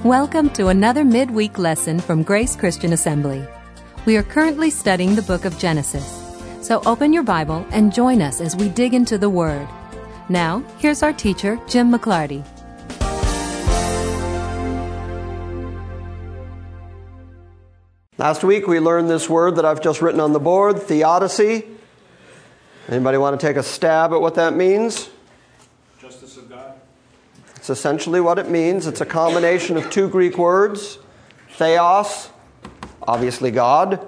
Welcome to another midweek lesson from Grace Christian Assembly. We are currently studying the book of Genesis, so open your Bible and join us as we dig into the Word. Now, here's our teacher, Jim McClarty. Last week we learned this word that I've just written on the board, theodicy. Anybody want to take a stab at what that means? Justice of God. It's essentially what it means. It's a combination of two Greek words, theos, obviously God,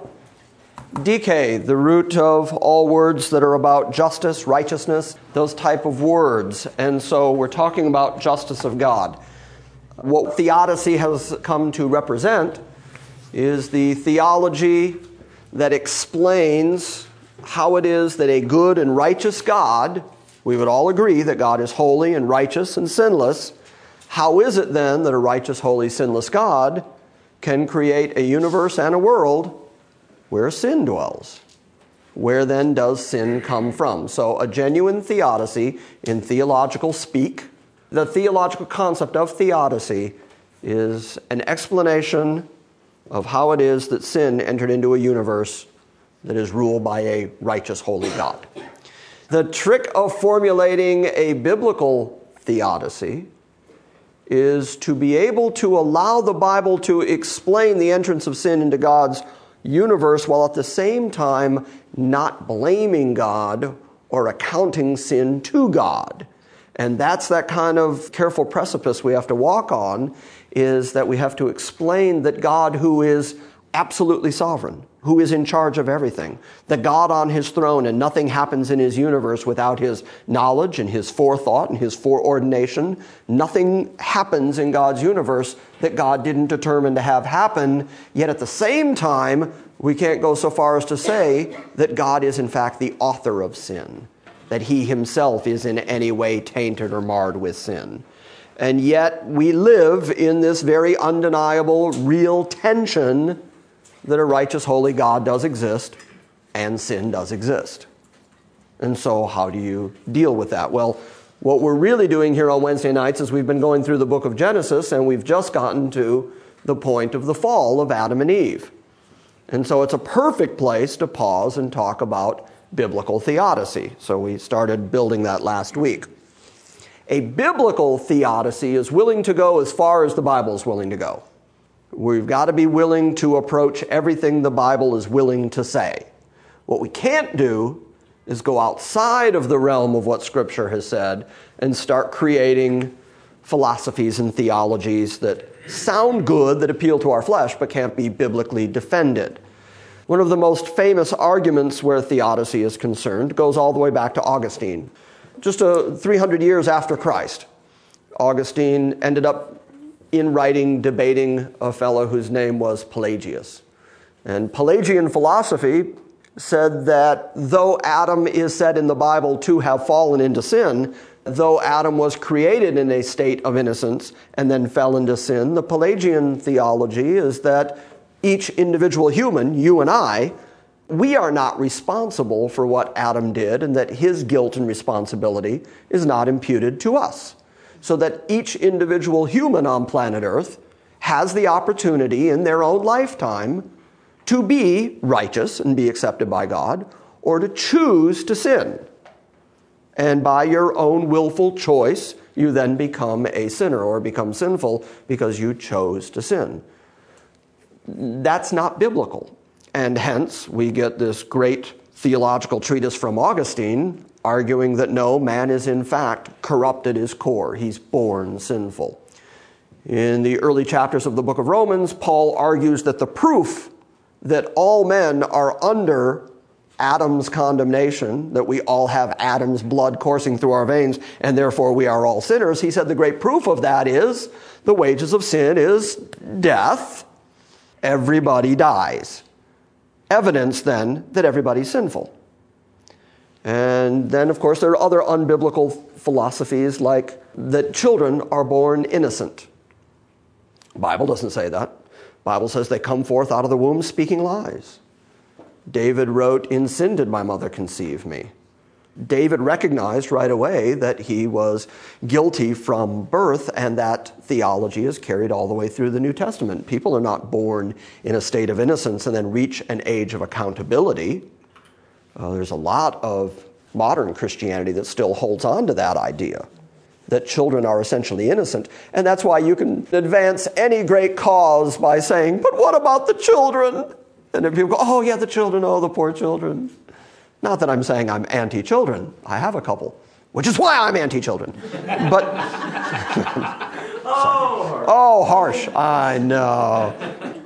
dike, the root of all words that are about justice, righteousness, those type of words. And so we're talking about justice of God. What theodicy has come to represent is the theology that explains how it is that a good and righteous God, we would all agree that God is holy and righteous and sinless. How is it then that a righteous, holy, sinless God can create a universe and a world where sin dwells? Where then does sin come from? So a genuine theodicy in theological speak, the theological concept of theodicy is an explanation of how it is that sin entered into a universe that is ruled by a righteous, holy God. The trick of formulating a biblical theodicy is to be able to allow the Bible to explain the entrance of sin into God's universe while at the same time not blaming God or accounting sin to God. And that's that kind of careful precipice we have to walk on, is that we have to explain that God, who is absolutely sovereign, who is in charge of everything, the God on his throne, and nothing happens in his universe without his knowledge and his forethought and his foreordination. Nothing happens in God's universe that God didn't determine to have happen. Yet at the same time, we can't go so far as to say that God is in fact the author of sin, that he himself is in any way tainted or marred with sin. And yet we live in this very undeniable, real tension that a righteous, holy God does exist and sin does exist. And so how do you deal with that? Well, what we're really doing here on Wednesday nights is we've been going through the book of Genesis, and we've just gotten to the point of the fall of Adam and Eve. And so it's a perfect place to pause and talk about biblical theodicy. So we started building that last week. A biblical theodicy is willing to go as far as the Bible is willing to go. We've got to be willing to approach everything the Bible is willing to say. What we can't do is go outside of the realm of what Scripture has said and start creating philosophies and theologies that sound good, that appeal to our flesh, but can't be biblically defended. One of the most famous arguments where theodicy is concerned goes all the way back to Augustine. Just 300 years after Christ, Augustine ended up in writing, debating a fellow whose name was Pelagius. And Pelagian philosophy said that though Adam is said in the Bible to have fallen into sin, though Adam was created in a state of innocence and then fell into sin, the Pelagian theology is that each individual human, you and I, we are not responsible for what Adam did, and that his guilt and responsibility is not imputed to us. So that each individual human on planet Earth has the opportunity in their own lifetime to be righteous and be accepted by God, or to choose to sin. And by your own willful choice, you then become a sinner or become sinful because you chose to sin. That's not biblical. And hence, we get this great theological treatise from Augustine arguing that no, man is in fact corrupt at his core. He's born sinful. In the early chapters of the book of Romans, Paul argues that the proof that all men are under Adam's condemnation, that we all have Adam's blood coursing through our veins, and therefore we are all sinners, he said the great proof of that is the wages of sin is death. Everybody dies. Evidence then that everybody's sinful. And then, of course, there are other unbiblical philosophies like that children are born innocent. The Bible doesn't say that. The Bible says they come forth out of the womb speaking lies. David wrote, "In sin did my mother conceive me." David recognized right away that he was guilty from birth, and that theology is carried all the way through the New Testament. People are not born in a state of innocence and then reach an age of accountability. There's a lot of modern Christianity that still holds on to that idea, that children are essentially innocent. And that's why you can advance any great cause by saying, but what about the children? And then people go, oh yeah, the children, oh, the poor children. Not that I'm saying I'm anti-children. I have a couple, which is why I'm anti-children. But oh, harsh. I know.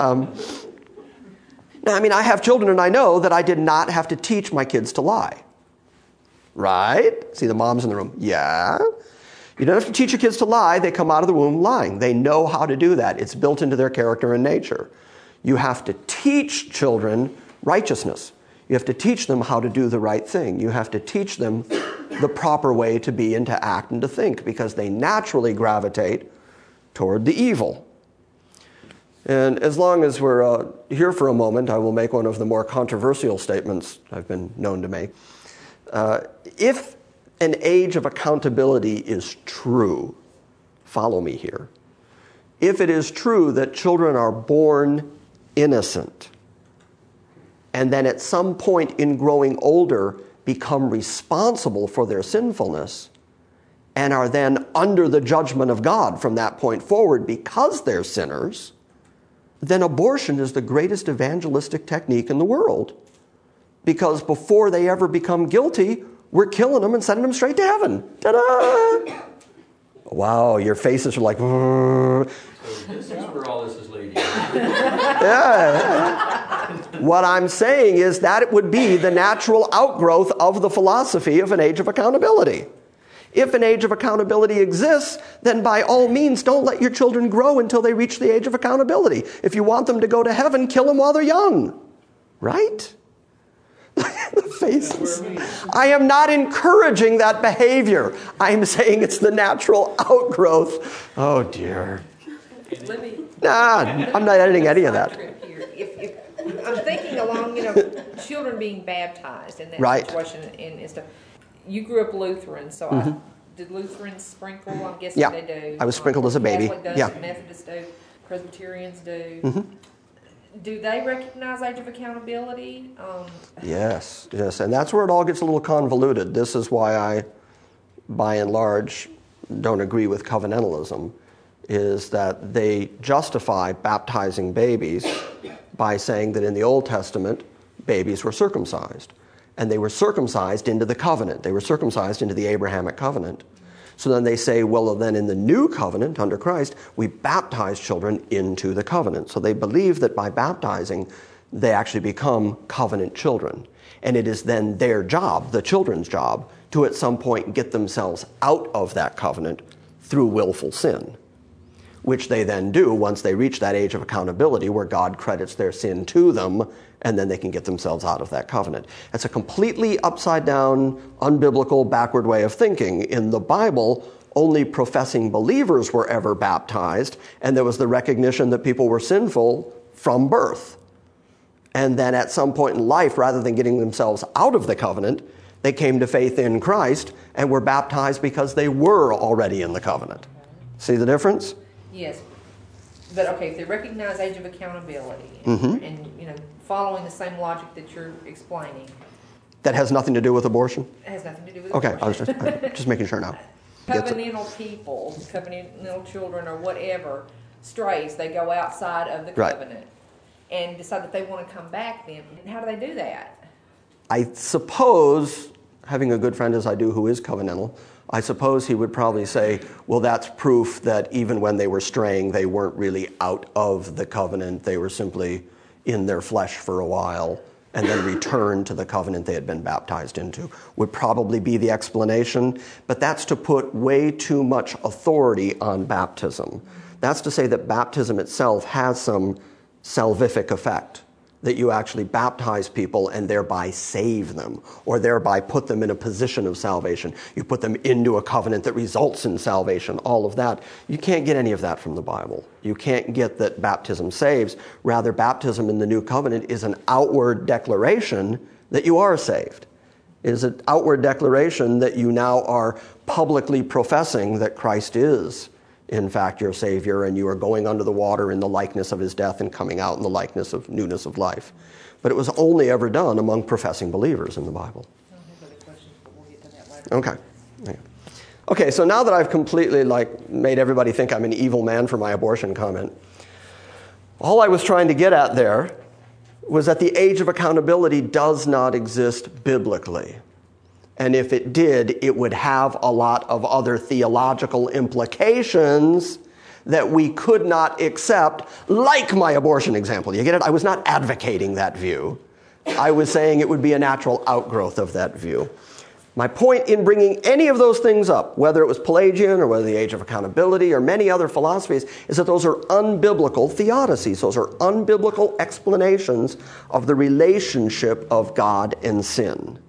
I have children, and I know that I did not have to teach my kids to lie. Right? See the moms in the room. Yeah. You don't have to teach your kids to lie. They come out of the womb lying. They know how to do that. It's built into their character and nature. You have to teach children righteousness. You have to teach them how to do the right thing. You have to teach them the proper way to be and to act and to think, because they naturally gravitate toward the evil. And as long as we're here for a moment, I will make one of the more controversial statements I've been known to make. If an age of accountability is true, follow me here. If it is true that children are born innocent, and then at some point in growing older become responsible for their sinfulness, and are then under the judgment of God from that point forward because they're sinners, then abortion is the greatest evangelistic technique in the world. Because before they ever become guilty, we're killing them and sending them straight to heaven. Ta-da! Wow, your faces are like... This is where all this is leading. Yeah. What I'm saying is that it would be the natural outgrowth of the philosophy of an age of accountability. If an age of accountability exists, then by all means, don't let your children grow until they reach the age of accountability. If you want them to go to heaven, kill them while they're young. Right? The faces. I am not encouraging that behavior. I am saying it's the natural outgrowth. Oh, dear. I'm not editing any of that. If I'm thinking along, children being baptized in that situation and stuff. You grew up Lutheran, so did Lutherans sprinkle? I'm guessing they do. I was sprinkled as a baby. Catholic does, Methodists do, Presbyterians do. Do they recognize age of accountability? Yes, and that's where it all gets a little convoluted. This is why I, by and large, don't agree with covenantalism, is that they justify baptizing babies by saying that in the Old Testament, babies were circumcised. And they were circumcised into the covenant. They were circumcised into the Abrahamic covenant. So then they say, well, then in the new covenant under Christ, we baptize children into the covenant. So they believe that by baptizing, they actually become covenant children. And it is then their job, the children's job, to at some point get themselves out of that covenant through willful sin, which they then do once they reach that age of accountability where God credits their sin to them, and then they can get themselves out of that covenant. That's a completely upside-down, unbiblical, backward way of thinking. In the Bible, only professing believers were ever baptized, and there was the recognition that people were sinful from birth. And then at some point in life, rather than getting themselves out of the covenant, they came to faith in Christ and were baptized because they were already in the covenant. See the difference? Yes. But okay, if they recognize age of accountability and following the same logic that you're explaining. That has nothing to do with abortion? It has nothing to do with abortion. Okay, I was just making sure now. Covenantal people, covenantal children or whatever, strays, they go outside of the covenant and decide that they want to come back then. And how do they do that? I suppose, having a good friend as I do who is covenantal, I suppose he would probably say, well, that's proof that even when they were straying, they weren't really out of the covenant. They were simply in their flesh for a while and then returned to the covenant they had been baptized into, would probably be the explanation. But that's to put way too much authority on baptism. That's to say that baptism itself has some salvific effect, that you actually baptize people and thereby save them, or thereby put them in a position of salvation. You put them into a covenant that results in salvation, all of that. You can't get any of that from the Bible. You can't get that baptism saves. Rather, baptism in the new covenant is an outward declaration that you are saved. It is an outward declaration that you now are publicly professing that Christ is, in fact, your Savior, and you are going under the water in the likeness of his death and coming out in the likeness of newness of life. But it was only ever done among professing believers in the Bible. I don't have other questions, but we'll get to that later. Okay. Okay, so now that I've completely made everybody think I'm an evil man for my abortion comment, all I was trying to get at there was that the age of accountability does not exist biblically. And if it did, it would have a lot of other theological implications that we could not accept, like my abortion example. You get it? I was not advocating that view. I was saying it would be a natural outgrowth of that view. My point in bringing any of those things up, whether it was Pelagian or whether the age of accountability or many other philosophies, is that those are unbiblical theodicies. Those are unbiblical explanations of the relationship of God and sin.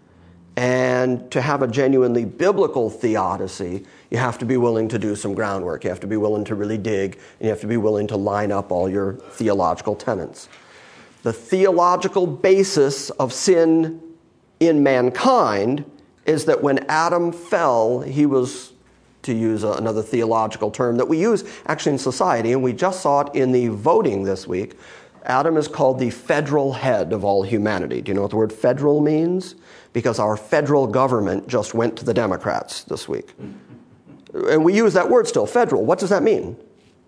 And to have a genuinely biblical theodicy, you have to be willing to do some groundwork. You have to be willing to really dig, and you have to be willing to line up all your theological tenets. The theological basis of sin in mankind is that when Adam fell, he was, to use another theological term that we use actually in society, and we just saw it in the voting this week, Adam is called the federal head of all humanity. Do you know what the word federal means? Because our federal government just went to the Democrats this week. And we use that word still, federal. What does that mean?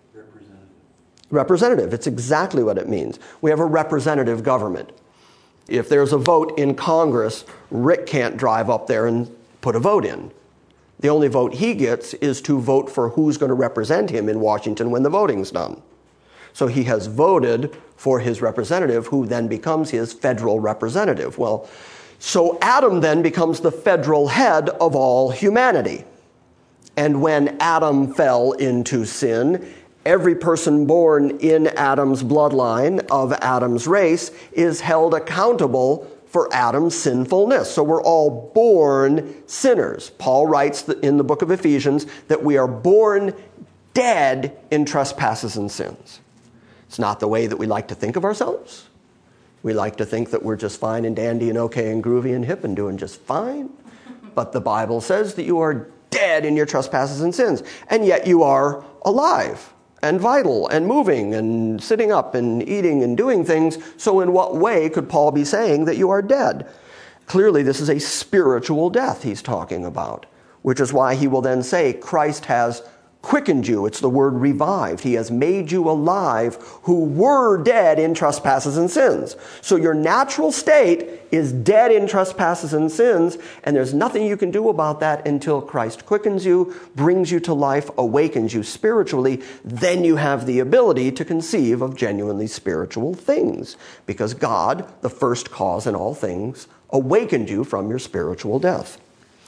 Representative. It's exactly what it means. We have a representative government. If there's a vote in Congress, Rick can't drive up there and put a vote in. The only vote he gets is to vote for who's going to represent him in Washington when the voting's done. So he has voted for his representative, who then becomes his federal representative. Well, so Adam then becomes the federal head of all humanity. And when Adam fell into sin, every person born in Adam's bloodline of Adam's race is held accountable for Adam's sinfulness. So we're all born sinners. Paul writes in the book of Ephesians that we are born dead in trespasses and sins. It's not the way that we like to think of ourselves. We like to think that we're just fine and dandy and okay and groovy and hip and doing just fine. But the Bible says that you are dead in your trespasses and sins. And yet you are alive and vital and moving and sitting up and eating and doing things. So in what way could Paul be saying that you are dead? Clearly, this is a spiritual death he's talking about, which is why he will then say Christ has quickened you. It's the word revived. He has made you alive who were dead in trespasses and sins. So your natural state is dead in trespasses and sins, and there's nothing you can do about that until Christ quickens you, brings you to life, awakens you spiritually. Then you have the ability to conceive of genuinely spiritual things, because God, the first cause in all things, awakened you from your spiritual death.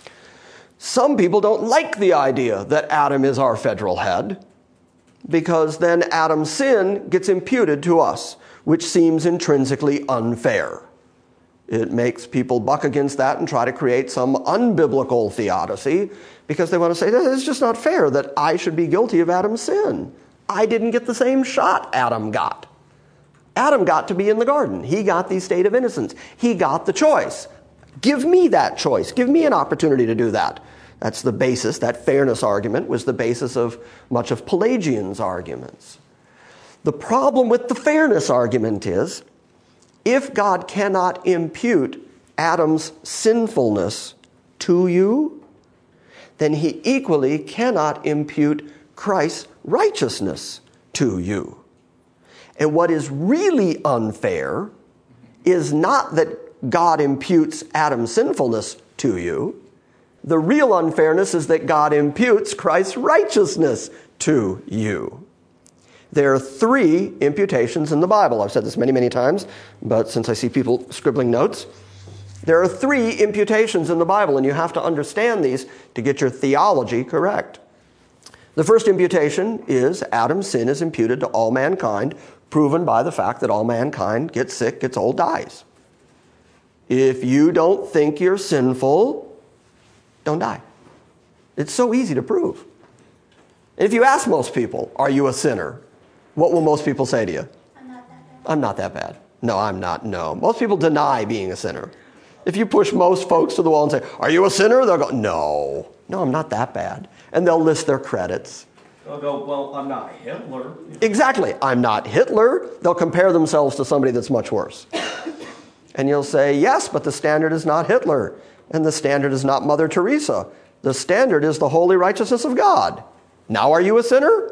Some people don't like the idea that Adam is our federal head, because then Adam's sin gets imputed to us, which seems intrinsically unfair. It makes people buck against that and try to create some unbiblical theodicy, because they want to say, it's just not fair that I should be guilty of Adam's sin. I didn't get the same shot Adam got. Adam got to be in the garden. He got the state of innocence. He got the choice. Give me that choice. Give me an opportunity to do that. That's the basis. That fairness argument was the basis of much of Pelagian's arguments. The problem with the fairness argument is, if God cannot impute Adam's sinfulness to you, then he equally cannot impute Christ's righteousness to you. And what is really unfair is not that God imputes Adam's sinfulness to you. The real unfairness is that God imputes Christ's righteousness to you. There are 3 imputations in the Bible. I've said this many, many times, but since I see people scribbling notes, there are 3 imputations in the Bible, and you have to understand these to get your theology correct. The first imputation is Adam's sin is imputed to all mankind, proven by the fact that all mankind gets sick, gets old, dies. If you don't think you're sinful, don't die. It's so easy to prove. If you ask most people, are you a sinner? What will most people say to you? I'm not that bad. I'm not that bad. No, I'm not. No. Most people deny being a sinner. If you push most folks to the wall and say, are you a sinner? They'll go, no, I'm not that bad. And they'll list their credits. They'll go, well, I'm not Hitler. Exactly. I'm not Hitler. They'll compare themselves to somebody that's much worse. And you'll say, yes, but the standard is not Hitler. And the standard is not Mother Teresa. The standard is the holy righteousness of God. Now are you a sinner?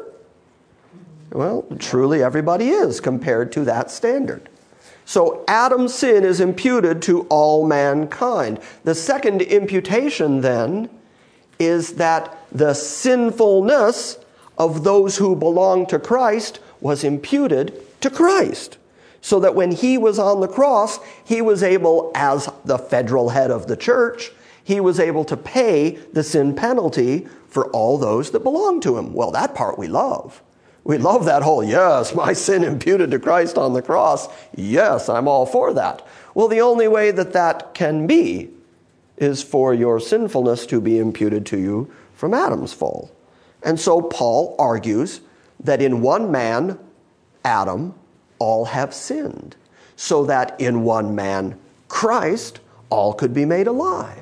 Well, truly everybody is compared to that standard. So Adam's sin is imputed to all mankind. The second imputation then is that the sinfulness of those who belong to Christ was imputed to Christ. So that when he was on the cross, he was able, as the federal head of the church, he was able to pay the sin penalty for all those that belong to him. Well, that part we love. We love that whole, yes, my sin imputed to Christ on the cross. Yes, I'm all for that. Well, the only way that that can be is for your sinfulness to be imputed to you from Adam's fall. And so Paul argues that in one man, Adam, all have sinned, so that in one man, Christ, all could be made alive.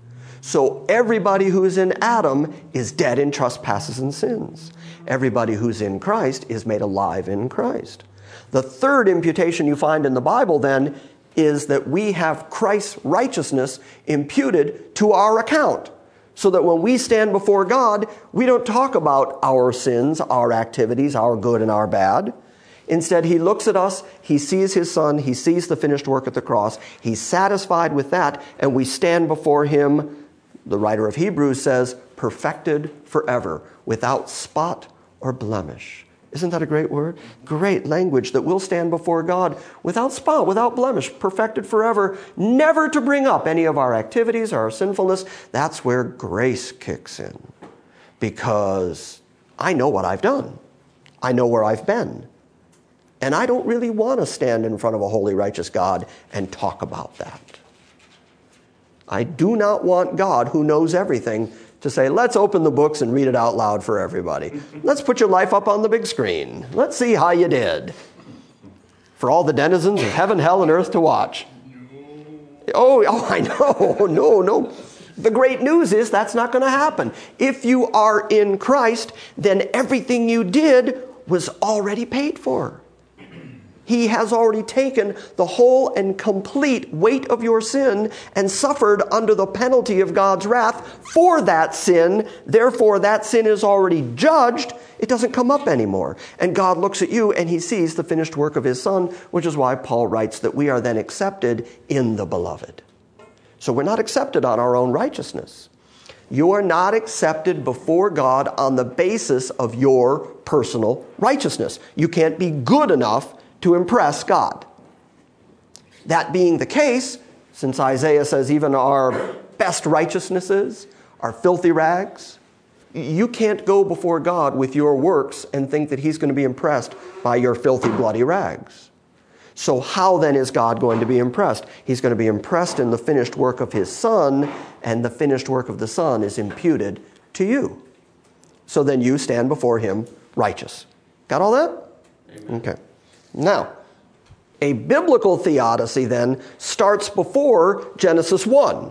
So everybody who is in Adam is dead in trespasses and sins. Everybody who's in Christ is made alive in Christ. The third imputation you find in the Bible then is that we have Christ's righteousness imputed to our account. So that when we stand before God, we don't talk about our sins, our activities, our good and our bad. Instead, he looks at us, he sees his Son, he sees the finished work at the cross, he's satisfied with that, and we stand before him, the writer of Hebrews says, perfected forever, without spot or blemish. Isn't that a great word? Great language that we'll stand before God without spot, without blemish, perfected forever, never to bring up any of our activities, our sinfulness. That's where grace kicks in. Because I know what I've done. I know where I've been. And I don't really want to stand in front of a holy, righteous God and talk about that. I do not want God, who knows everything, to say, let's open the books and read it out loud for everybody. Let's put your life up on the big screen. Let's see how you did. For all the denizens of heaven, hell, and earth to watch. Oh, I know. No. The great news is that's not going to happen. If you are in Christ, then everything you did was already paid for. He has already taken the whole and complete weight of your sin and suffered under the penalty of God's wrath for that sin. Therefore, that sin is already judged. It doesn't come up anymore. And God looks at you and he sees the finished work of his Son, which is why Paul writes that we are then accepted in the beloved. So we're not accepted on our own righteousness. You are not accepted before God on the basis of your personal righteousness. You can't be good enough to impress God. That being the case, since Isaiah says even our best righteousnesses are filthy rags, you can't go before God with your works and think that he's going to be impressed by your filthy, bloody rags. So how then is God going to be impressed? He's going to be impressed in the finished work of his Son, and the finished work of the Son is imputed to you. So then you stand before him righteous. Got all that? Amen. Okay. Now, a biblical theodicy then starts before Genesis 1.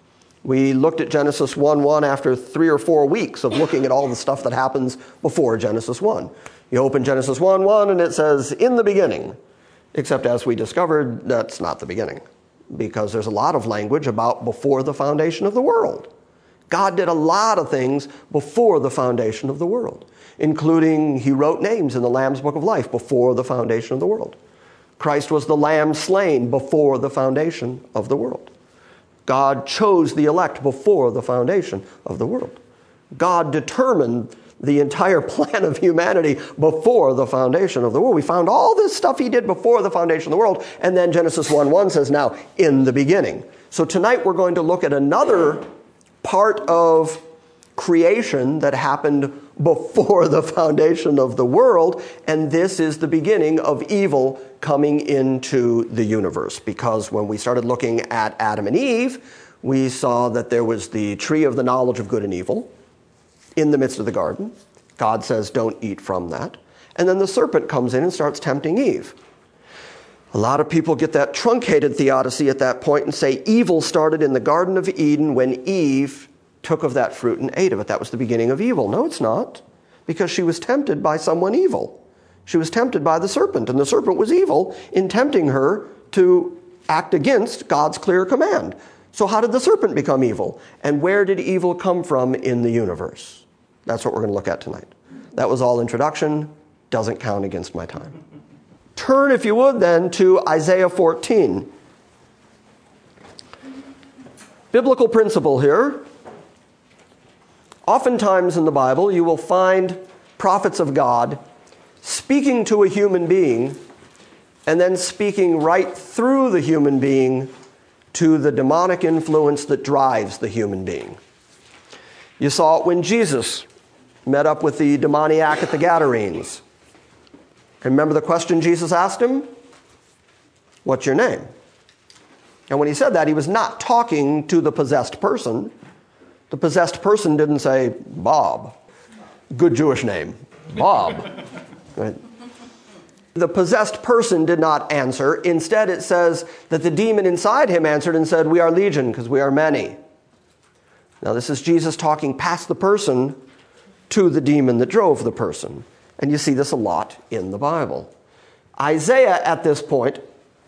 We looked at Genesis 1:1 after 3 or 4 weeks of looking at all the stuff that happens before Genesis 1. You open Genesis 1:1 and it says, in the beginning. Except as we discovered, that's not the beginning. Because there's a lot of language about before the foundation of the world. God did a lot of things before the foundation of the world. Including, he wrote names in the Lamb's Book of Life before the foundation of the world. Christ was the Lamb slain before the foundation of the world. God chose the elect before the foundation of the world. God determined the entire plan of humanity before the foundation of the world. We found all this stuff he did before the foundation of the world, and then Genesis 1:1 says, now, in the beginning. So tonight we're going to look at another part of creation that happened before the foundation of the world, and this is the beginning of evil coming into the universe. Because when we started looking at Adam and Eve, we saw that there was the tree of the knowledge of good and evil in the midst of the garden. God says, don't eat from that. And then the serpent comes in and starts tempting Eve. A lot of people get that truncated theodicy at that point and say evil started in the Garden of Eden when Eve took of that fruit and ate of it. That was the beginning of evil. No, it's not, because she was tempted by someone evil. She was tempted by the serpent, and the serpent was evil in tempting her to act against God's clear command. So how did the serpent become evil? And where did evil come from in the universe? That's what we're going to look at tonight. That was all introduction. Doesn't count against my time. Turn, if you would, then, to Isaiah 14. Biblical principle here. Oftentimes in the Bible, you will find prophets of God speaking to a human being and then speaking right through the human being to the demonic influence that drives the human being. You saw it when Jesus met up with the demoniac at the Gadarenes. Remember the question Jesus asked him? What's your name? And when he said that, he was not talking to the possessed person. The possessed person didn't say, Bob. Good Jewish name. Bob. Right? The possessed person did not answer. Instead, it says that the demon inside him answered and said, we are legion, because we are many. Now, this is Jesus talking past the person to the demon that drove the person. And you see this a lot in the Bible. Isaiah, at this point,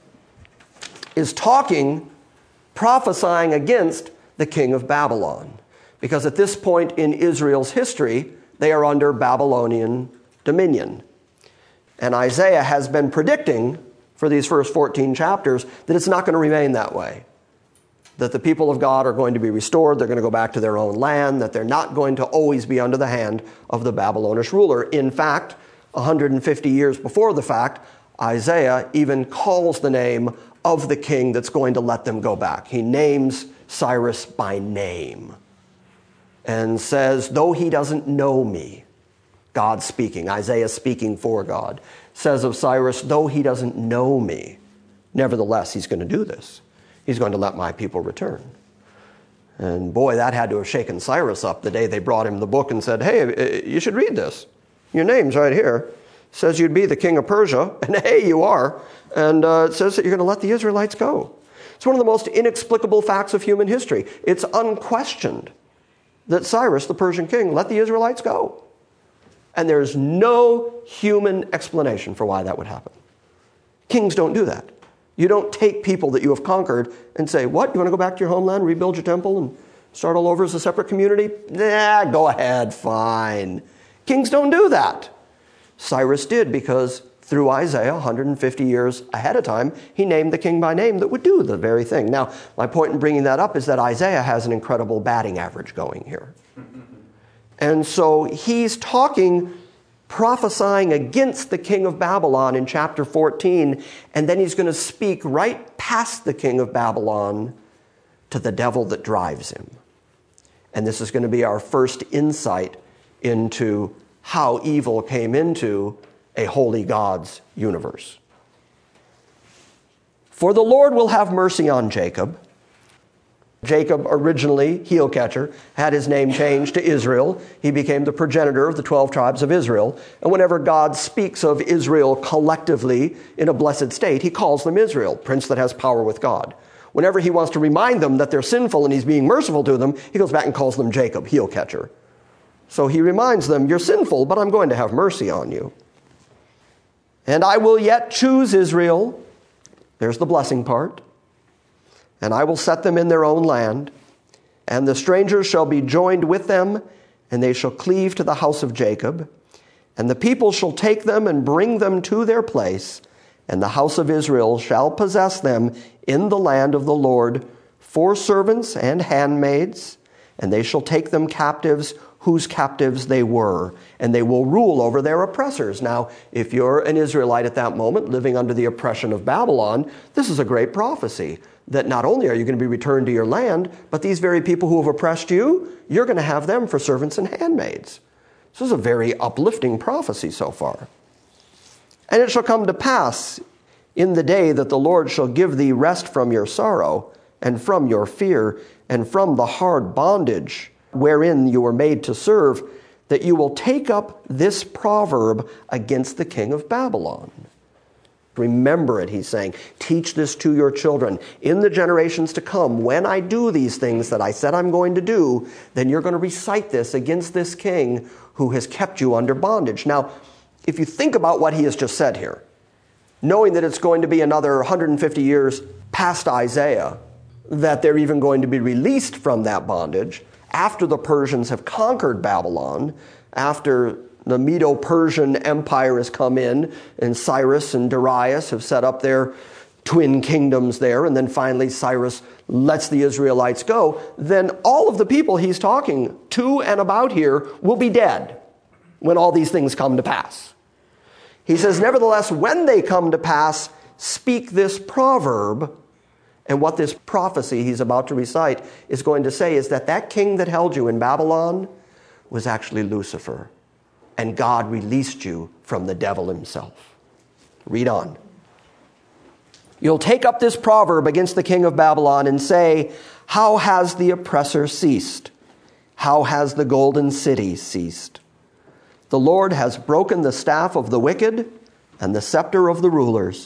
is talking, prophesying against the king of Babylon. Because at this point in Israel's history, they are under Babylonian dominion. And Isaiah has been predicting for these first 14 chapters that it's not going to remain that way. That the people of God are going to be restored, they're going to go back to their own land, that they're not going to always be under the hand of the Babylonish ruler. In fact, 150 years before the fact, Isaiah even calls the name of the king that's going to let them go back. He names Cyrus by name and says, though he doesn't know me, God speaking, Isaiah speaking for God, says of Cyrus, though he doesn't know me, nevertheless, he's going to do this. He's going to let my people return. And boy, that had to have shaken Cyrus up the day they brought him the book and said, hey, you should read this. Your name's right here. It says you'd be the king of Persia, and hey, you are. And it says that you're going to let the Israelites go. It's one of the most inexplicable facts of human history. It's unquestioned that Cyrus, the Persian king, let the Israelites go. And there's no human explanation for why that would happen. Kings don't do that. You don't take people that you have conquered and say, what, you want to go back to your homeland, rebuild your temple, and start all over as a separate community? Nah, go ahead, fine. Kings don't do that. Cyrus did because through Isaiah, 150 years ahead of time, he named the king by name that would do the very thing. Now, my point in bringing that up is that Isaiah has an incredible batting average going here. And so he's talking, prophesying against the king of Babylon in chapter 14, and then he's going to speak right past the king of Babylon to the devil that drives him. And this is going to be our first insight into how evil came into a holy God's universe. For the Lord will have mercy on Jacob. Jacob, originally heel catcher, had his name changed to Israel. He became the progenitor of the 12 tribes of Israel. And whenever God speaks of Israel collectively in a blessed state, he calls them Israel, prince that has power with God. Whenever he wants to remind them that they're sinful and he's being merciful to them, he goes back and calls them Jacob, heel catcher. So he reminds them, you're sinful, but I'm going to have mercy on you. And I will yet choose Israel. There's the blessing part. And I will set them in their own land, and the strangers shall be joined with them, and they shall cleave to the house of Jacob. And the people shall take them and bring them to their place, and the house of Israel shall possess them in the land of the Lord for servants and handmaids, and they shall take them captives whose captives they were, and they will rule over their oppressors. Now, if you're an Israelite at that moment living under the oppression of Babylon, this is a great prophecy. That not only are you going to be returned to your land, but these very people who have oppressed you, you're going to have them for servants and handmaids. This is a very uplifting prophecy so far. And it shall come to pass in the day that the Lord shall give thee rest from your sorrow, and from your fear, and from the hard bondage wherein you were made to serve, that you will take up this proverb against the king of Babylon. Remember it, he's saying. Teach this to your children. In the generations to come, when I do these things that I said I'm going to do, then you're going to recite this against this king who has kept you under bondage. Now, if you think about what he has just said here, knowing that it's going to be another 150 years past Isaiah, that they're even going to be released from that bondage, after the Persians have conquered Babylon, after the Medo-Persian Empire has come in, and Cyrus and Darius have set up their twin kingdoms there, and then finally Cyrus lets the Israelites go, then all of the people he's talking to and about here will be dead when all these things come to pass. He says, nevertheless, when they come to pass, speak this proverb. And what this prophecy he's about to recite is going to say is that king that held you in Babylon was actually Lucifer. And God released you from the devil himself. Read on. You'll take up this proverb against the king of Babylon and say, how has the oppressor ceased? How has the golden city ceased? The Lord has broken the staff of the wicked and the scepter of the rulers.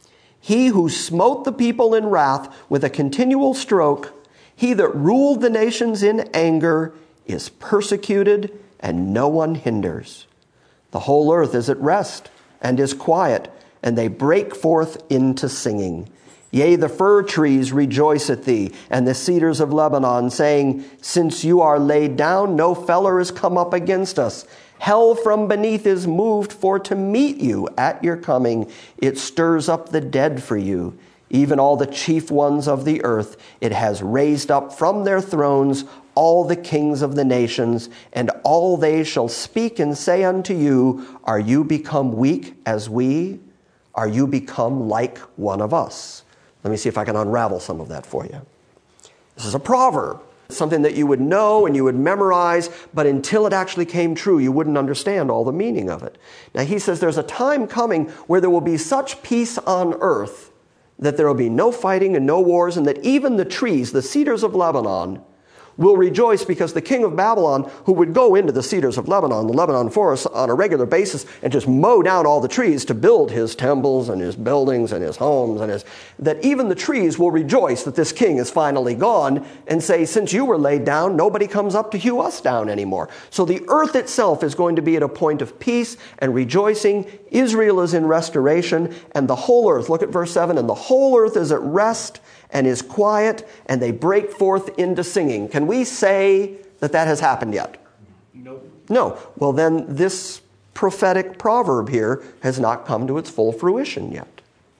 He who smote the people in wrath with a continual stroke, he that ruled the nations in anger, is persecuted, and no one hinders. The whole earth is at rest and is quiet, and they break forth into singing. Yea, the fir trees rejoice at thee, and the cedars of Lebanon, saying, since you are laid down, no feller is come up against us. Hell from beneath is moved for to meet you at your coming. It stirs up the dead for you, even all the chief ones of the earth. It has raised up from their thrones all the kings of the nations, and all they shall speak and say unto you, are you become weak as we? Are you become like one of us? Let me see if I can unravel some of that for you. This is a proverb. Something that you would know and you would memorize, but until it actually came true, you wouldn't understand all the meaning of it. Now he says there's a time coming where there will be such peace on earth that there will be no fighting and no wars, and that even the trees, the cedars of Lebanon, will rejoice because the king of Babylon, who would go into the cedars of Lebanon, the Lebanon forest, on a regular basis and just mow down all the trees to build his temples and his buildings and his homes, and that even the trees will rejoice that this king is finally gone and say, since you were laid down, nobody comes up to hew us down anymore. So the earth itself is going to be at a point of peace and rejoicing. Israel is in restoration, and the whole earth, look at verse 7, and the whole earth is at rest and is quiet, and they break forth into singing. Can we say that has happened yet? Nope. No. Well, then this prophetic proverb here has not come to its full fruition yet.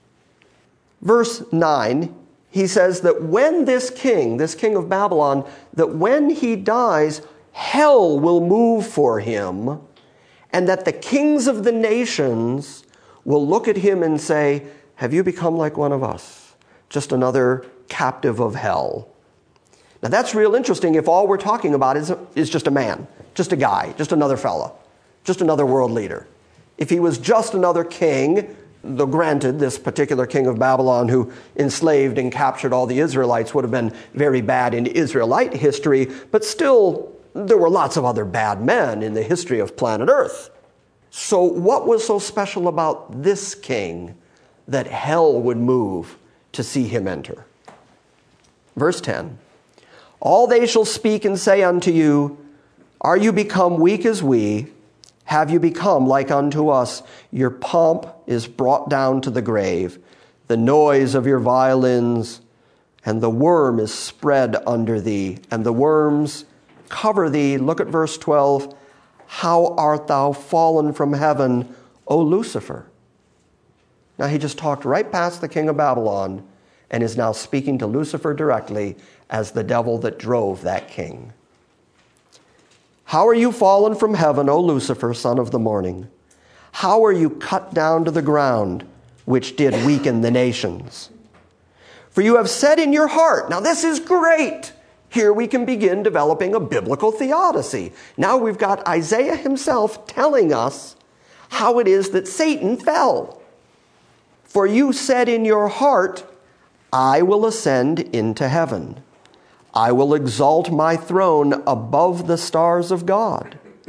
Verse 9, he says that when this king of Babylon, that when he dies, hell will move for him, and that the kings of the nations will look at him and say, have you become like one of us? Just another captive of hell. Now that's real interesting if all we're talking about is just a man, just a guy, just another fella, just another world leader. If he was just another king, though granted this particular king of Babylon who enslaved and captured all the Israelites would have been very bad in Israelite history, but still there were lots of other bad men in the history of planet Earth. So what was so special about this king that hell would move to see him enter? Verse 10, all they shall speak and say unto you, are you become weak as we? Have you become like unto us? Your pomp is brought down to the grave, the noise of your violins, and the worm is spread under thee, and the worms cover thee. Look at verse 12. How art thou fallen from heaven, O Lucifer? Now he just talked right past the king of Babylon and is now speaking to Lucifer directly as the devil that drove that king. How are you fallen from heaven, O Lucifer, son of the morning? How are you cut down to the ground, which did weaken the nations? For you have said in your heart, now this is great. Here we can begin developing a biblical theodicy. Now we've got Isaiah himself telling us how it is that Satan fell. For you said in your heart, I will ascend into heaven. I will exalt my throne above the stars of God.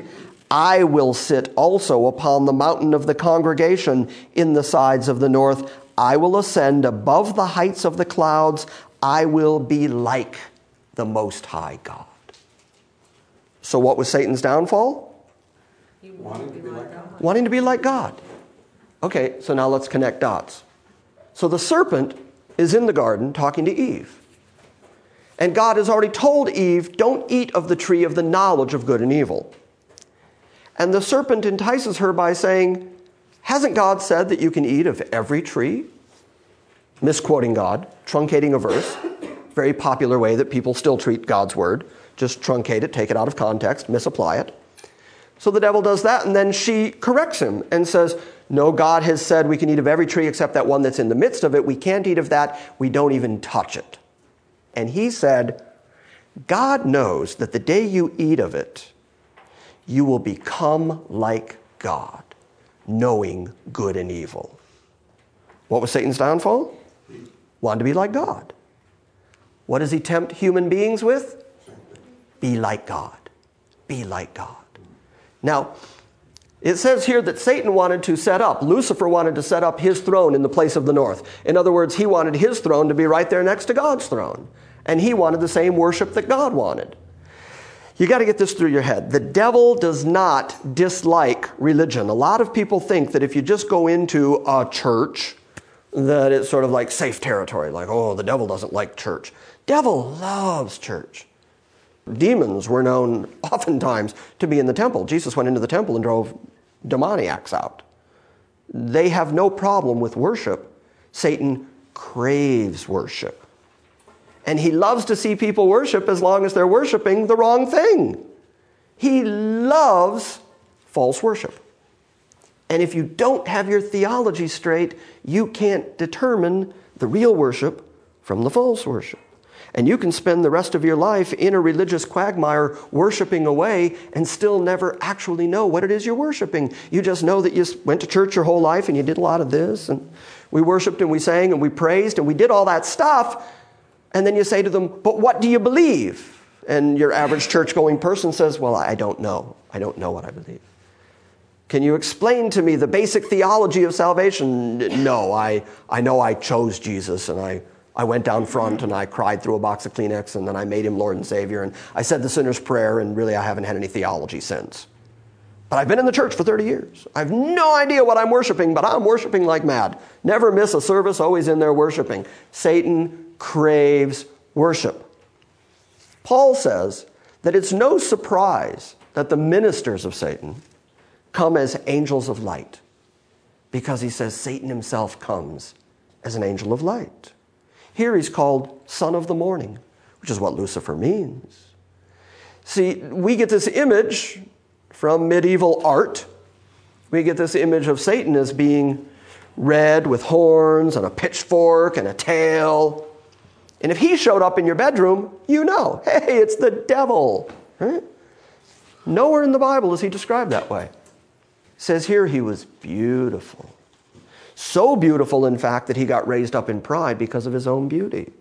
I will sit also upon the mountain of the congregation in the sides of the north. I will ascend above the heights of the clouds. I will be like the Most High God. So what was Satan's downfall? Wanting to be like God. Wanting to be like God. Okay, so now let's connect dots. So the serpent is in the garden talking to Eve. And God has already told Eve, don't eat of the tree of the knowledge of good and evil. And the serpent entices her by saying, hasn't God said that you can eat of every tree? Misquoting God, truncating a verse. Very popular way that people still treat God's word. Just truncate it, take it out of context, misapply it. So the devil does that, and then she corrects him and says, no, God has said we can eat of every tree except that one that's in the midst of it. We can't eat of that. We don't even touch it. And he said, God knows that the day you eat of it, you will become like God, knowing good and evil. What was Satan's downfall? Wanted to be like God. What does he tempt human beings with? Be like God. Be like God. Now, it says here that Satan wanted to set up, Lucifer wanted to set up his throne in the place of the north. In other words, he wanted his throne to be right there next to God's throne. And he wanted the same worship that God wanted. You got to get this through your head. The devil does not dislike religion. A lot of people think that if you just go into a church, that it's sort of like safe territory. Like, oh, the devil doesn't like church. Devil loves church. Demons were known oftentimes to be in the temple. Jesus went into the temple and drove demoniacs out. They have no problem with worship. Satan craves worship. And he loves to see people worship as long as they're worshiping the wrong thing. He loves false worship. And if you don't have your theology straight, you can't determine the real worship from the false worship. And you can spend the rest of your life in a religious quagmire worshiping away and still never actually know what it is you're worshiping. You just know that you went to church your whole life and you did a lot of this, and we worshiped and we sang and we praised and we did all that stuff. And then you say to them, but what do you believe? And your average church-going person says, well, I don't know. I don't know what I believe. Can you explain to me the basic theology of salvation? No, I know I chose Jesus, and I went down front and I cried through a box of Kleenex, and then I made him Lord and Savior, and I said the sinner's prayer, and really I haven't had any theology since. But I've been in the church for 30 years. I have no idea what I'm worshiping, but I'm worshiping like mad. Never miss a service, always in there worshiping. Satan craves worship. Paul says that it's no surprise that the ministers of Satan come as angels of light, because he says Satan himself comes as an angel of light. Here he's called son of the morning, which is what Lucifer means. See, we get this image from medieval art. We get this image of Satan as being red with horns and a pitchfork and a tail. And if he showed up in your bedroom, you know, hey, it's the devil. Right? Nowhere in the Bible is he described that way. It says here he was beautiful. So beautiful, in fact, that he got raised up in pride because of his own beauty.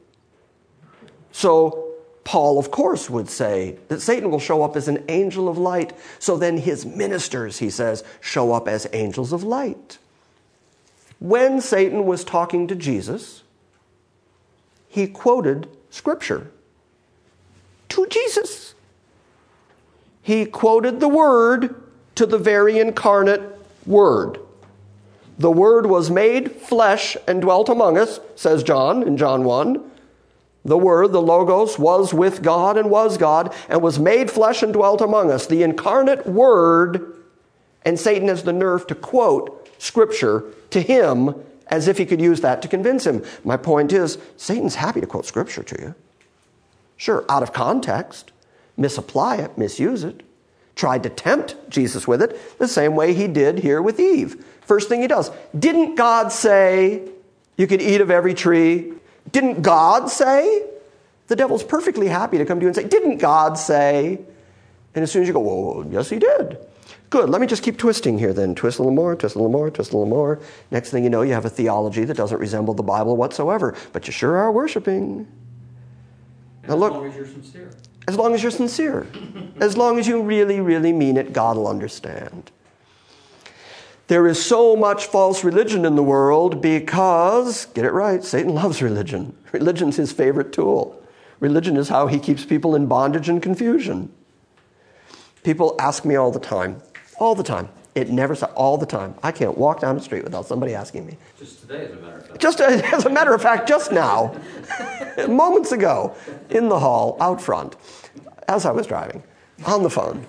So Paul, of course, would say that Satan will show up as an angel of light. So then his ministers, he says, show up as angels of light. When Satan was talking to Jesus, he quoted Scripture to Jesus. He quoted the Word to the very incarnate Word. The Word was made flesh and dwelt among us, says John in John 1. The Word, the Logos, was with God and was made flesh and dwelt among us. The incarnate Word, and Satan has the nerve to quote Scripture to him as if he could use that to convince him. My point is, Satan's happy to quote Scripture to you. Sure, out of context, misapply it, misuse it. Tried to tempt Jesus with it the same way he did here with Eve. First thing he does, didn't God say you could eat of every tree? Didn't God say? The devil's perfectly happy to come to you and say, didn't God say? And as soon as you go, well, yes, he did. Good, let me just keep twisting here then. Twist a little more, twist a little more, twist a little more. Next thing you know, you have a theology that doesn't resemble the Bible whatsoever, but you sure are worshiping. Now look, as long as you're sincere. As long as you're sincere. As long as you really, really mean it, God will understand. There is so much false religion in the world because, get it right, Satan loves religion. Religion's his favorite tool. Religion is how he keeps people in bondage and confusion. People ask me all the time. It never stops, all the time. I can't walk down the street without somebody asking me. Just today, as a matter of fact. Just as a matter of fact, just now, moments ago, in the hall, out front, as I was driving, on the phone.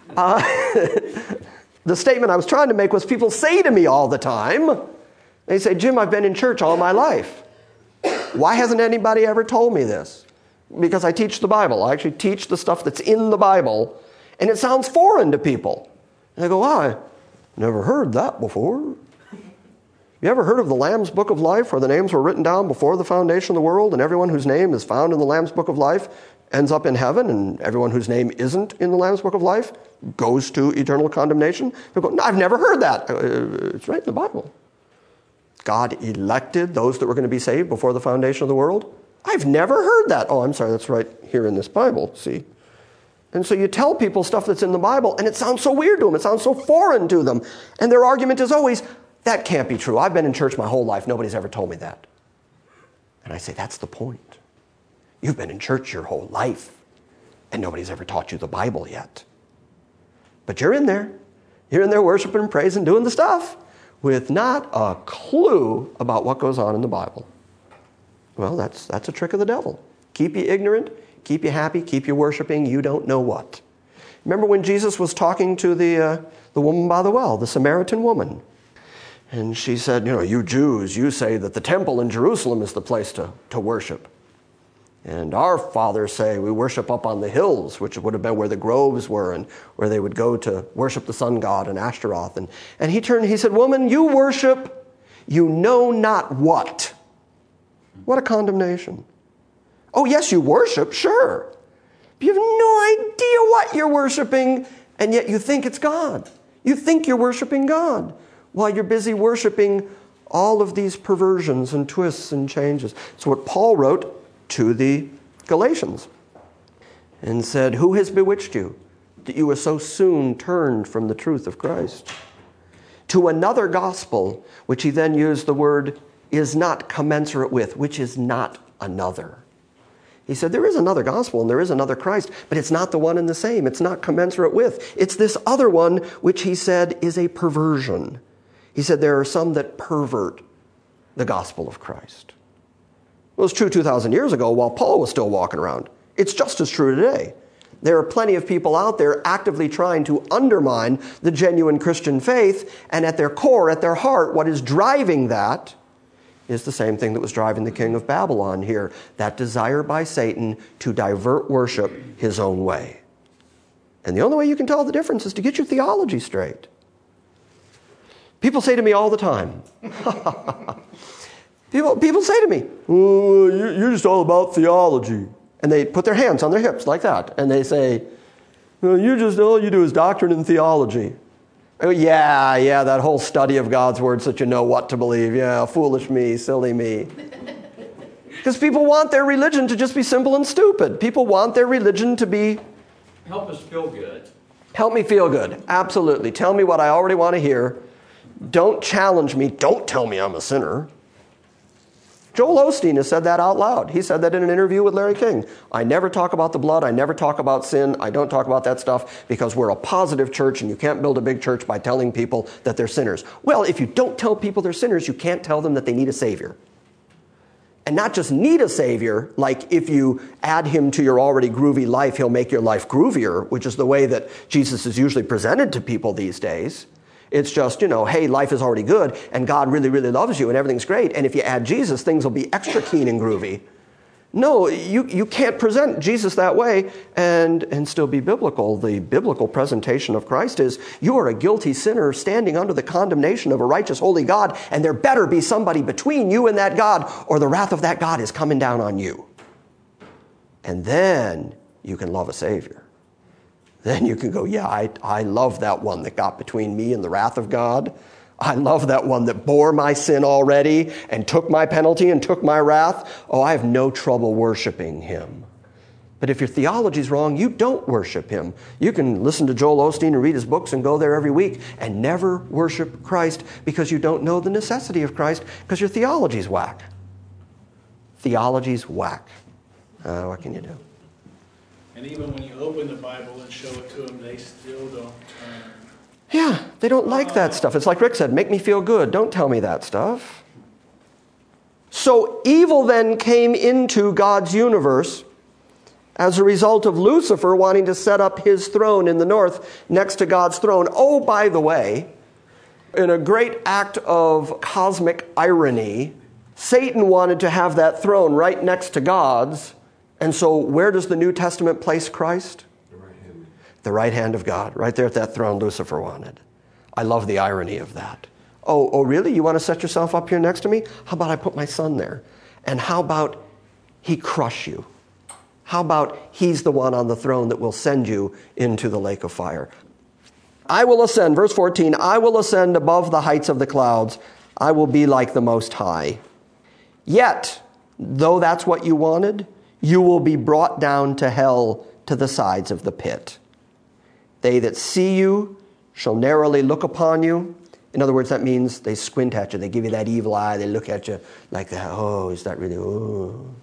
The statement I was trying to make was people say to me all the time, they say, Jim, I've been in church all my life. Why hasn't anybody ever told me this? Because I teach the Bible. I actually teach the stuff that's in the Bible, and it sounds foreign to people. And they go, I never heard that before. You ever heard of the Lamb's Book of Life, where the names were written down before the foundation of the world, and everyone whose name is found in the Lamb's Book of Life ends up in heaven, and everyone whose name isn't in the Lamb's Book of Life goes to eternal condemnation? They go, no, I've never heard that. It's right in the Bible. God elected those that were going to be saved before the foundation of the world? I've never heard that. Oh, I'm sorry, that's right here in this Bible, see? And so you tell people stuff that's in the Bible, and it sounds so weird to them. It sounds so foreign to them. And their argument is always, that can't be true. I've been in church my whole life. Nobody's ever told me that. And I say, that's the point. You've been in church your whole life, and nobody's ever taught you the Bible yet. But you're in there. You're in there worshiping and praising, doing the stuff, with not a clue about what goes on in the Bible. Well, that's a trick of the devil. Keep you ignorant, keep you happy, keep you worshiping you don't know what. Remember when Jesus was talking to the woman by the well, the Samaritan woman? And she said, you Jews, you say that the temple in Jerusalem is the place to worship. And our fathers say we worship up on the hills, which would have been where the groves were and where they would go to worship the sun god and Ashtaroth. And he turned, he said, woman, you worship, you know not what. What a condemnation. Oh, yes, you worship, sure. But you have no idea what you're worshiping, and yet you think it's God. You think you're worshiping God while you're busy worshiping all of these perversions and twists and changes. So what Paul wrote to the Galatians and said, who has bewitched you that you are so soon turned from the truth of Christ to another gospel, which he then used the word is not commensurate with, which is not another. He said there is another gospel and there is another Christ, but it's not the one and the same. It's not commensurate with. It's this other one, which he said is a perversion. He said there are some that pervert the gospel of Christ. It was true 2,000 years ago while Paul was still walking around. It's just as true today. There are plenty of people out there actively trying to undermine the genuine Christian faith, and at their core, at their heart, what is driving that is the same thing that was driving the king of Babylon here, that desire by Satan to divert worship his own way. And the only way you can tell the difference is to get your theology straight. People say to me all the time, People say to me, oh, you're just all about theology. And they put their hands on their hips like that. And they say, all you do is doctrine and theology. Oh, yeah, that whole study of God's word so that you know what to believe. Yeah, foolish me, silly me. Because people want their religion to just be simple and stupid. People want their religion to be... Help us feel good. Help me feel good. Absolutely. Tell me what I already want to hear. Don't challenge me. Don't tell me I'm a sinner. Joel Osteen has said that out loud. He said that in an interview with Larry King. I never talk about the blood. I never talk about sin. I don't talk about that stuff because we're a positive church and you can't build a big church by telling people that they're sinners. Well, if you don't tell people they're sinners, you can't tell them that they need a Savior. And not just need a Savior, like if you add him to your already groovy life, he'll make your life groovier, which is the way that Jesus is usually presented to people these days. It's just, hey, life is already good, and God really, really loves you, and everything's great. And if you add Jesus, things will be extra keen and groovy. No, you can't present Jesus that way and still be biblical. The biblical presentation of Christ is, you are a guilty sinner standing under the condemnation of a righteous, holy God, and there better be somebody between you and that God, or the wrath of that God is coming down on you. And then you can love a Savior. Then you can go, yeah, I love that one that got between me and the wrath of God. I love that one that bore my sin already and took my penalty and took my wrath. Oh, I have no trouble worshiping him. But if your theology's wrong, you don't worship him. You can listen to Joel Osteen and read his books and go there every week and never worship Christ because you don't know the necessity of Christ because your theology's whack. Theology's whack. What can you do? And even when you open the Bible and show it to them, they still don't turn. Yeah, they don't like that stuff. It's like Rick said, make me feel good. Don't tell me that stuff. So evil then came into God's universe as a result of Lucifer wanting to set up his throne in the north next to God's throne. Oh, by the way, in a great act of cosmic irony, Satan wanted to have that throne right next to God's. And so where does the New Testament place Christ? The right hand. The right hand of God. Right there at that throne Lucifer wanted. I love the irony of that. Oh, really? You want to set yourself up here next to me? How about I put my son there? And how about he crush you? How about he's the one on the throne that will send you into the lake of fire? I will ascend, verse 14, I will ascend above the heights of the clouds. I will be like the Most High. Yet, though that's what you wanted, you will be brought down to hell to the sides of the pit. They that see you shall narrowly look upon you. In other words, that means they squint at you. They give you that evil eye. They look at you like that. Oh, is that really? Oh.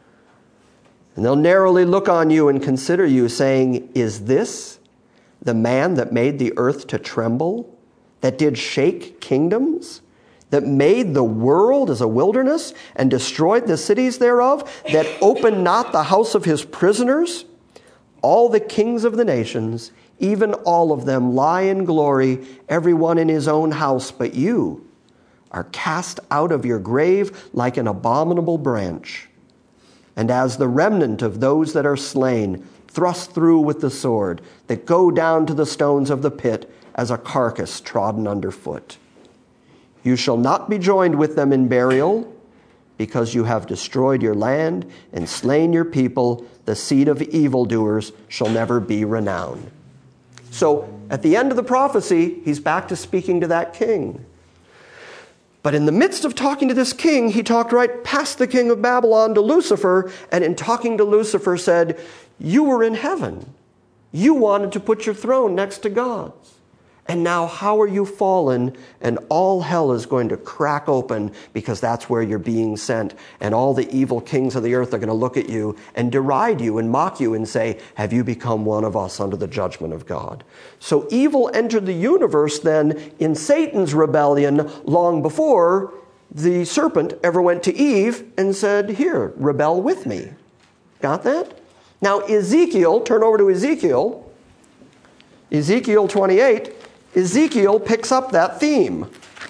And they'll narrowly look on you and consider you, saying, is this the man that made the earth to tremble, that did shake kingdoms, that made the world as a wilderness and destroyed the cities thereof, that opened not the house of his prisoners? All the kings of the nations, even all of them, lie in glory, every one in his own house, but you are cast out of your grave like an abominable branch. And as the remnant of those that are slain, thrust through with the sword, that go down to the stones of the pit as a carcass trodden underfoot. You shall not be joined with them in burial, because you have destroyed your land and slain your people. The seed of evildoers shall never be renowned. So at the end of the prophecy, he's back to speaking to that king. But in the midst of talking to this king, he talked right past the king of Babylon to Lucifer, and in talking to Lucifer said, you were in heaven. You wanted to put your throne next to God's. And now how are you fallen? And all hell is going to crack open because that's where you're being sent. And all the evil kings of the earth are going to look at you and deride you and mock you and say, have you become one of us under the judgment of God? So evil entered the universe then in Satan's rebellion long before the serpent ever went to Eve and said, here, rebel with me. Got that? Now Ezekiel, turn over to Ezekiel. Ezekiel 28. Ezekiel picks up that theme.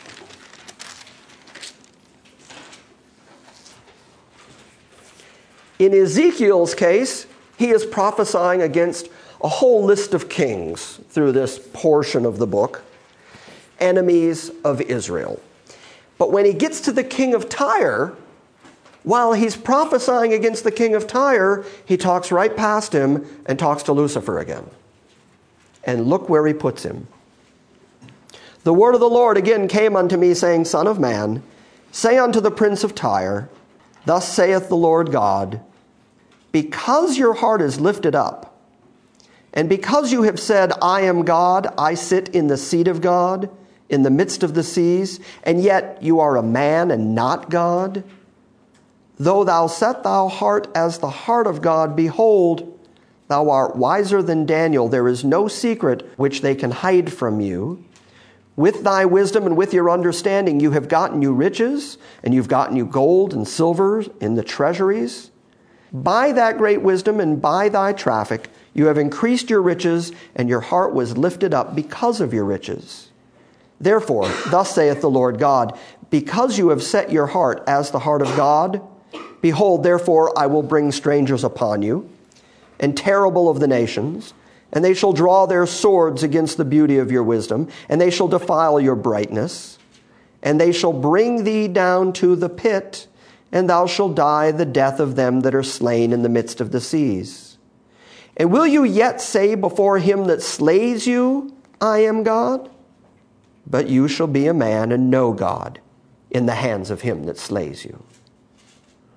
In Ezekiel's case, he is prophesying against a whole list of kings through this portion of the book, enemies of Israel. But when he gets to the king of Tyre, while he's prophesying against the king of Tyre, he talks right past him and talks to Lucifer again. And look where he puts him. The word of the Lord again came unto me, saying, Son of man, say unto the prince of Tyre, thus saith the Lord God, because your heart is lifted up, and because you have said, I am God, I sit in the seat of God, in the midst of the seas, and yet you are a man and not God, though thou set thy heart as the heart of God, behold, thou art wiser than Daniel. There is no secret which they can hide from you. With thy wisdom and with your understanding, you have gotten you riches, and you've gotten you gold and silver in the treasuries. By that great wisdom and by thy traffic, you have increased your riches, and your heart was lifted up because of your riches. Therefore, thus saith the Lord God, because you have set your heart as the heart of God, behold, therefore I will bring strangers upon you, and terrible of the nations, and they shall draw their swords against the beauty of your wisdom, and they shall defile your brightness, and they shall bring thee down to the pit, and thou shalt die the death of them that are slain in the midst of the seas. And will you yet say before him that slays you, I am God? But you shall be a man and no God in the hands of him that slays you.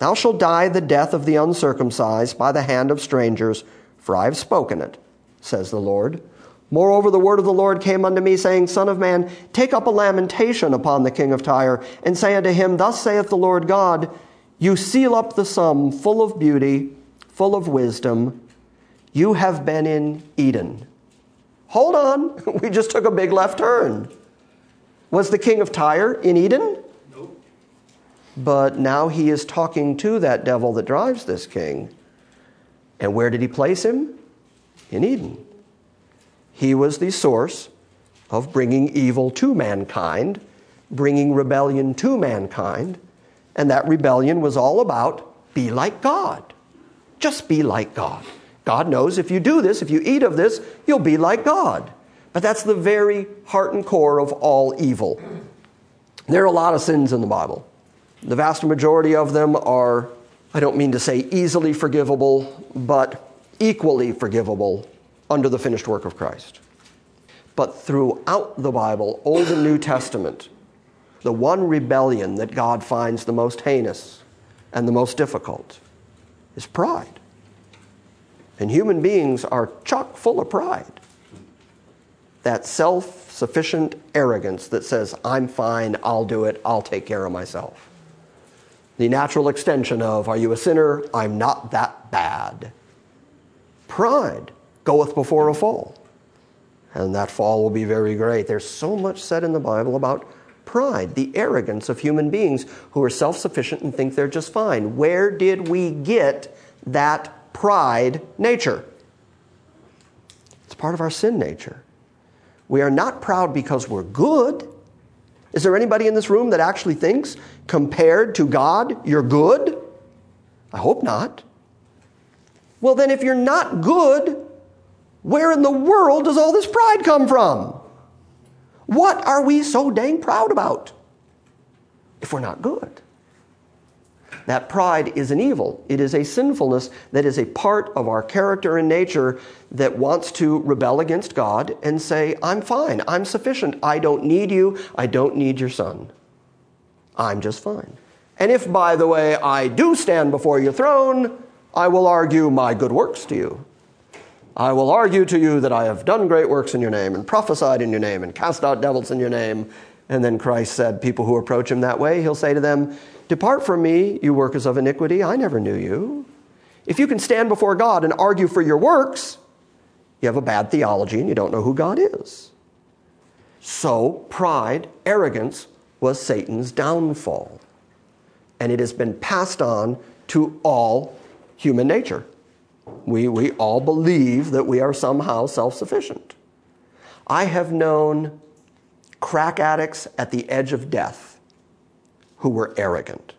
Thou shalt die the death of the uncircumcised by the hand of strangers, for I have spoken it, says the Lord. Moreover, the word of the Lord came unto me, saying, Son of man, take up a lamentation upon the king of Tyre, and say unto him, Thus saith the Lord God, You seal up the sum, full of beauty, full of wisdom. You have been in Eden. Hold on, we just took a big left turn. Was the king of Tyre in Eden? Nope. But now he is talking to that devil that drives this king. And where did he place him? In Eden. He was the source of bringing evil to mankind, bringing rebellion to mankind, and that rebellion was all about be like God. Just be like God. God knows if you do this, if you eat of this, you'll be like God. But that's the very heart and core of all evil. There are a lot of sins in the Bible. The vast majority of them are, I don't mean to say easily forgivable, but equally forgivable under the finished work of Christ. But throughout the Bible, Old and New Testament, the one rebellion that God finds the most heinous and the most difficult is pride. And human beings are chock full of pride. That self-sufficient arrogance that says, I'm fine, I'll do it, I'll take care of myself. The natural extension of, are you a sinner? I'm not that bad. Pride goeth before a fall. And that fall will be very great. There's so much said in the Bible about pride, the arrogance of human beings who are self-sufficient and think they're just fine. Where did we get that pride nature? It's part of our sin nature. We are not proud because we're good. Is there anybody in this room that actually thinks, compared to God, you're good? I hope not. Well, then if you're not good, where in the world does all this pride come from? What are we so dang proud about if we're not good? That pride is an evil. It is a sinfulness that is a part of our character and nature that wants to rebel against God and say, I'm fine, I'm sufficient, I don't need you, I don't need your son. I'm just fine. And if, by the way, I do stand before your throne, I will argue my good works to you. I will argue to you that I have done great works in your name and prophesied in your name and cast out devils in your name. And then Christ said, people who approach him that way, he'll say to them, Depart from me, you workers of iniquity. I never knew you. If you can stand before God and argue for your works, you have a bad theology and you don't know who God is. So pride, arrogance, was Satan's downfall. And it has been passed on to all human nature. We all believe that we are somehow self-sufficient. I have known crack addicts at the edge of death who were arrogant.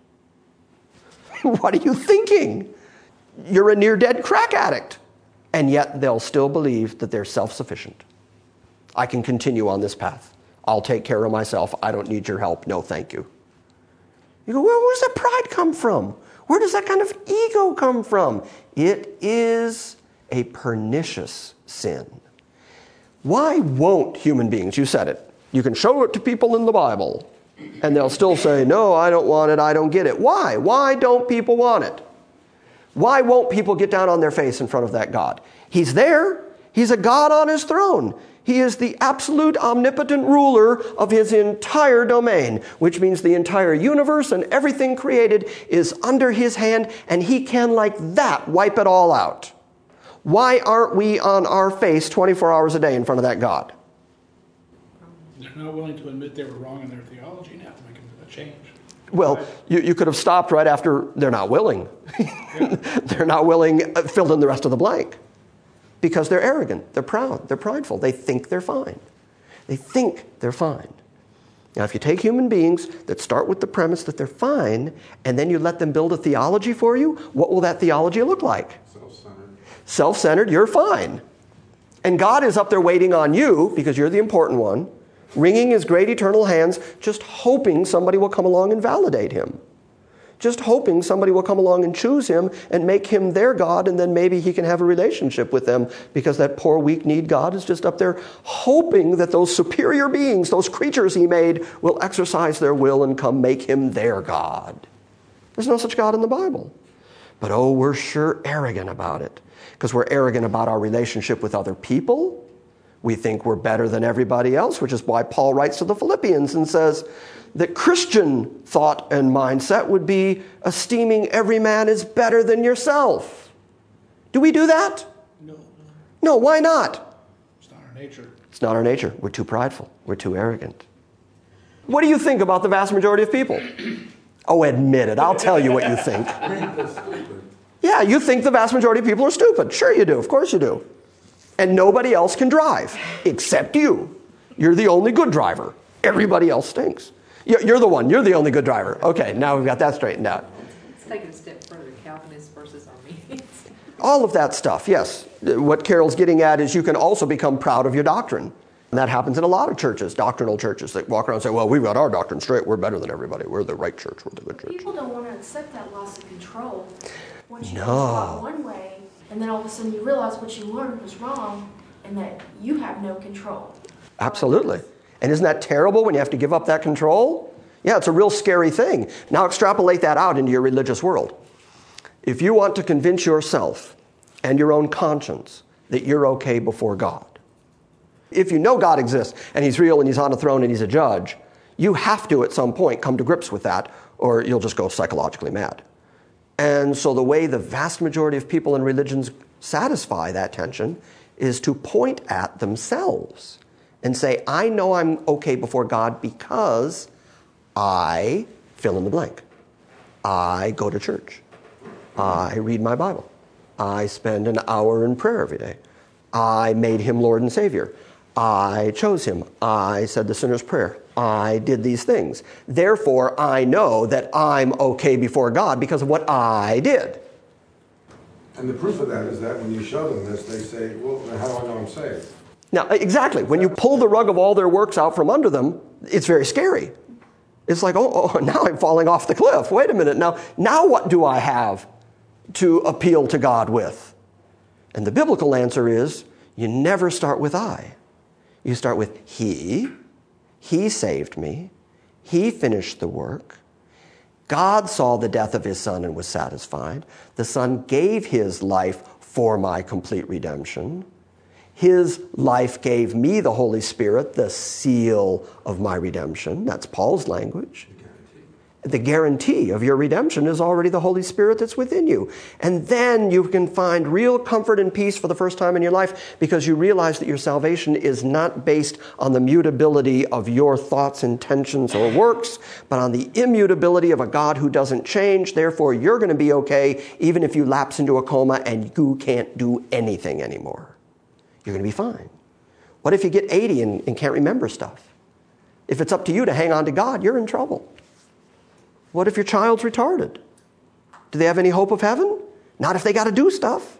What are you thinking? You're a near-dead crack addict. And yet they'll still believe that they're self-sufficient. I can continue on this path. I'll take care of myself. I don't need your help. No, thank you. You go, well, where does that pride come from? Where does that kind of ego come from? It is a pernicious sin. Why won't human beings, you said it, you can show it to people in the Bible, and they'll still say, no, I don't want it, I don't get it. Why? Why don't people want it? Why won't people get down on their face in front of that God? He's there. He's a God on his throne. He is the absolute omnipotent ruler of his entire domain, which means the entire universe and everything created is under his hand, and he can, like that, wipe it all out. Why aren't we on our face 24 hours a day in front of that God? They're not willing to admit they were wrong in their theology now to make a change. Well, you could have stopped right after they're not willing. They're not willing, filled in the rest of the blank. Because they're arrogant, they're proud, they're prideful. They think they're fine. They think they're fine. Now, if you take human beings that start with the premise that they're fine, and then you let them build a theology for you, what will that theology look like? Self-centered. Self-centered, you're fine. And God is up there waiting on you, because you're the important one, wringing his great eternal hands, just hoping somebody will come along and validate him. Just hoping somebody will come along and choose him and make him their God, and then maybe he can have a relationship with them, because that poor weak-kneed God is just up there hoping that those superior beings, those creatures he made, will exercise their will and come make him their God. There's no such God in the Bible. But oh, we're sure arrogant about it, because we're arrogant about our relationship with other people. We think we're better than everybody else, which is why Paul writes to the Philippians and says that Christian thought and mindset would be esteeming every man is better than yourself. Do we do that? No. No, why not? It's not our nature. It's not our nature. We're too prideful. We're too arrogant. What do you think about the vast majority of people? Oh, admit it. I'll tell you what you think. Yeah, you think the vast majority of people are stupid. Sure you do. Of course you do. And nobody else can drive except you. You're the only good driver. Everybody else stinks. You're the one. You're the only good driver. Okay, now we've got that straightened out. Let's take it a step further. Calvinists versus Arminians. All of that stuff, yes. What Carol's getting at is you can also become proud of your doctrine. And that happens in a lot of churches, doctrinal churches, that walk around and say, well, we've got our doctrine straight. We're better than everybody. We're the right church. We're the good church. People don't want to accept that loss of control. Once you No. taught one way, and then all of a sudden you realize what you learned was wrong, and that you have no control. Absolutely. And isn't that terrible when you have to give up that control? Yeah, it's a real scary thing. Now extrapolate that out into your religious world. If you want to convince yourself and your own conscience that you're okay before God, if you know God exists and he's real and he's on a throne and he's a judge, you have to at some point come to grips with that, or you'll just go psychologically mad. And so the way the vast majority of people in religions satisfy that tension is to point at themselves and say, I know I'm okay before God because I fill in the blank. I go to church. I read my Bible. I spend an hour in prayer every day. I made him Lord and Savior. I chose him. I said the sinner's prayer. I did these things. Therefore, I know that I'm okay before God because of what I did. And the proof of that is that when you show them this, they say, well, then how do I know I'm saved? Now, exactly. When you pull the rug of all their works out from under them, it's very scary. It's like, oh, now I'm falling off the cliff. Wait a minute. Now what do I have to appeal to God with? And the biblical answer is, you never start with I. You start with He. He saved me. He finished the work. God saw the death of his Son and was satisfied. The Son gave his life for my complete redemption. His life gave me the Holy Spirit, the seal of my redemption. That's Paul's language. The guarantee of your redemption is already the Holy Spirit that's within you. And then you can find real comfort and peace for the first time in your life because you realize that your salvation is not based on the mutability of your thoughts, intentions, or works, but on the immutability of a God who doesn't change. Therefore, you're going to be okay even if you lapse into a coma and you can't do anything anymore. You're going to be fine. What if you get 80 and can't remember stuff? If it's up to you to hang on to God, you're in trouble. What if your child's retarded? Do they have any hope of heaven? Not if they got to do stuff.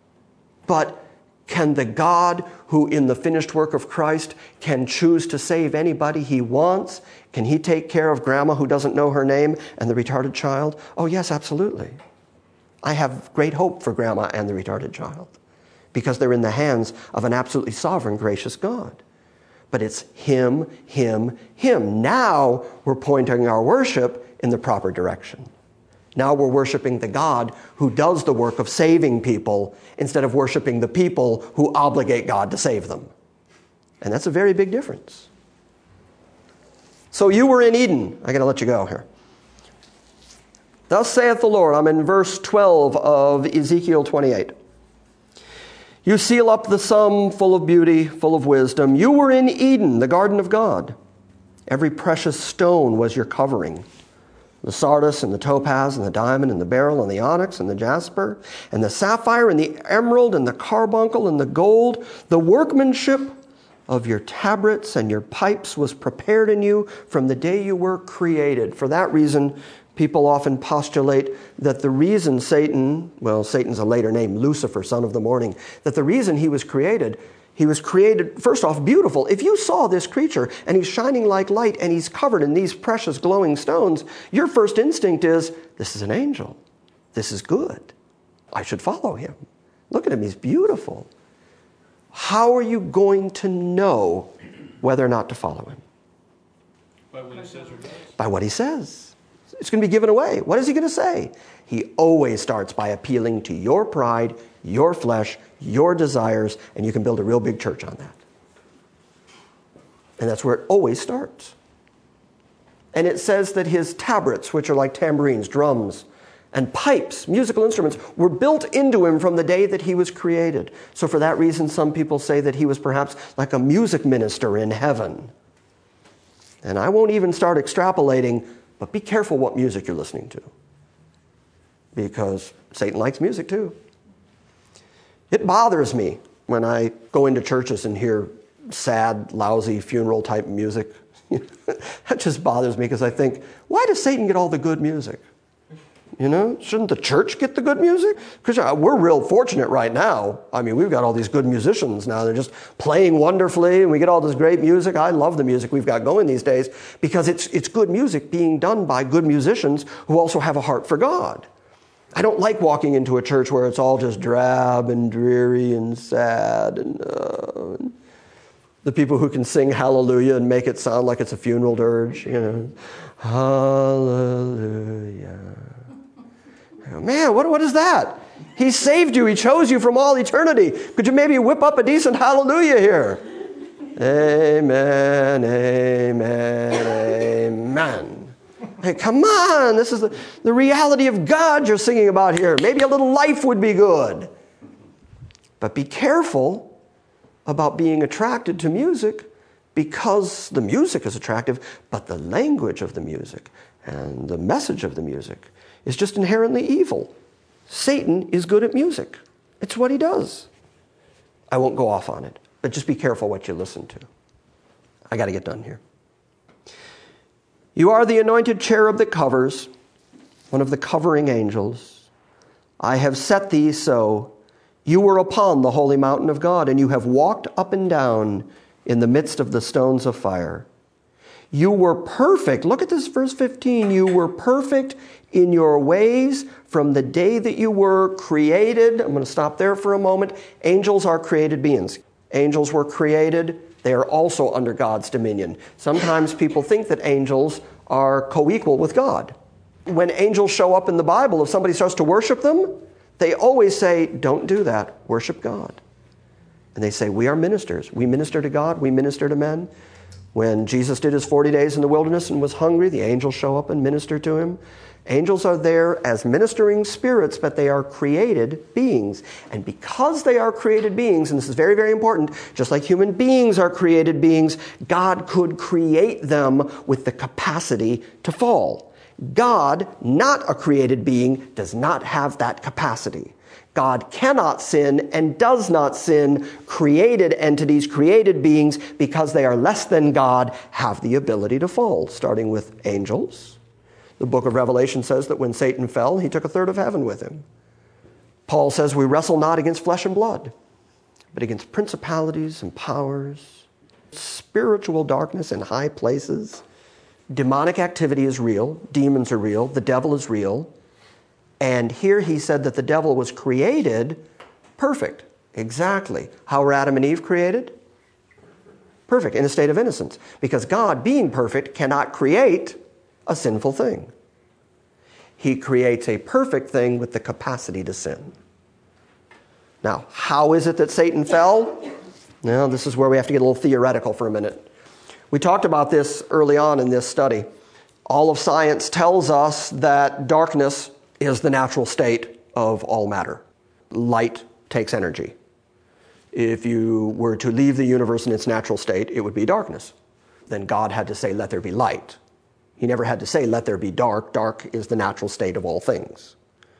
But can the God who in the finished work of Christ can choose to save anybody he wants, can he take care of grandma who doesn't know her name and the retarded child? Oh, yes, absolutely. I have great hope for grandma and the retarded child because they're in the hands of an absolutely sovereign, gracious God. But it's him, him, him. Now we're pointing our worship in the proper direction. Now we're worshiping the God who does the work of saving people instead of worshiping the people who obligate God to save them. And that's a very big difference. So you were in Eden. I got to let you go here. Thus saith the Lord. I'm in verse 12 of Ezekiel 28. You seal up the sum full of beauty, full of wisdom. You were in Eden, the garden of God. Every precious stone was your covering. The sardius and the topaz and the diamond and the beryl and the onyx and the jasper and the sapphire and the emerald and the carbuncle and the gold. The workmanship of your tabrets and your pipes was prepared in you from the day you were created. For that reason, people often postulate that the reason Satan's a later name, Lucifer, son of the morning, that the reason he was created, first off, beautiful. If you saw this creature and he's shining like light and he's covered in these precious glowing stones, your first instinct is, this is an angel. This is good. I should follow him. Look at him, he's beautiful. How are you going to know whether or not to follow him? By what he says or does. By what he says. It's going to be given away. What is he going to say? He always starts by appealing to your pride, your flesh, your desires, and you can build a real big church on that. And that's where it always starts. And it says that his tabrets, which are like tambourines, drums, and pipes, musical instruments, were built into him from the day that he was created. So for that reason, some people say that he was perhaps like a music minister in heaven. And I won't even start extrapolating, but be careful what music you're listening to. Because Satan likes music too. It bothers me when I go into churches and hear sad, lousy, funeral type music. That just bothers me because I think, why does Satan get all the good music? You know, shouldn't the church get the good music? Because we're real fortunate right now. I mean, we've got all these good musicians now. They're just playing wonderfully, and we get all this great music. I love the music we've got going these days because it's good music being done by good musicians who also have a heart for God. I don't like walking into a church where it's all just drab and dreary and sad and the people who can sing hallelujah and make it sound like it's a funeral dirge, you know. Hallelujah. Man, what is that? He saved you. He chose you from all eternity. Could you maybe whip up a decent hallelujah here? Amen, amen, amen. Hey, come on. This is the reality of God you're singing about here. Maybe a little life would be good. But be careful about being attracted to music because the music is attractive, but the language of the music and the message of the music is just inherently evil. Satan is good at music. It's what he does. I won't go off on it, but just be careful what you listen to. I got to get done here. You are the anointed cherub that covers, one of the covering angels. I have set thee so. You were upon the holy mountain of God, and you have walked up and down in the midst of the stones of fire. You were perfect. Look at this, verse 15. You were perfect in your ways from the day that you were created. I'm going to stop there for a moment. Angels are created beings. Angels were created. They are also under God's dominion. Sometimes people think that angels are co-equal with God. When angels show up in the Bible, if somebody starts to worship them, they always say, don't do that. Worship God. And they say, we are ministers. We minister to God. We minister to men. When Jesus did his 40 days in the wilderness and was hungry, the angels show up and minister to him. Angels are there as ministering spirits, but they are created beings. And because they are created beings, and this is very, very important, just like human beings are created beings, God could create them with the capacity to fall. God, not a created being, does not have that capacity. God cannot sin and does not sin. Created entities, created beings, because they are less than God, have the ability to fall, starting with angels. The book of Revelation says that when Satan fell, he took a third of heaven with him. Paul says we wrestle not against flesh and blood, but against principalities and powers, spiritual darkness in high places. Demonic activity is real. Demons are real. The devil is real. And here he said that the devil was created perfect. Exactly. How were Adam and Eve created? Perfect, in a state of innocence. Because God, being perfect, cannot create a sinful thing. He creates a perfect thing with the capacity to sin. Now, how is it that Satan fell? Now, this is where we have to get a little theoretical for a minute. We talked about this early on in this study. All of science tells us that darkness is the natural state of all matter. Light takes energy. If you were to leave the universe in its natural state, it would be darkness. Then God had to say, let there be light. He never had to say, let there be dark. Dark is the natural state of all things.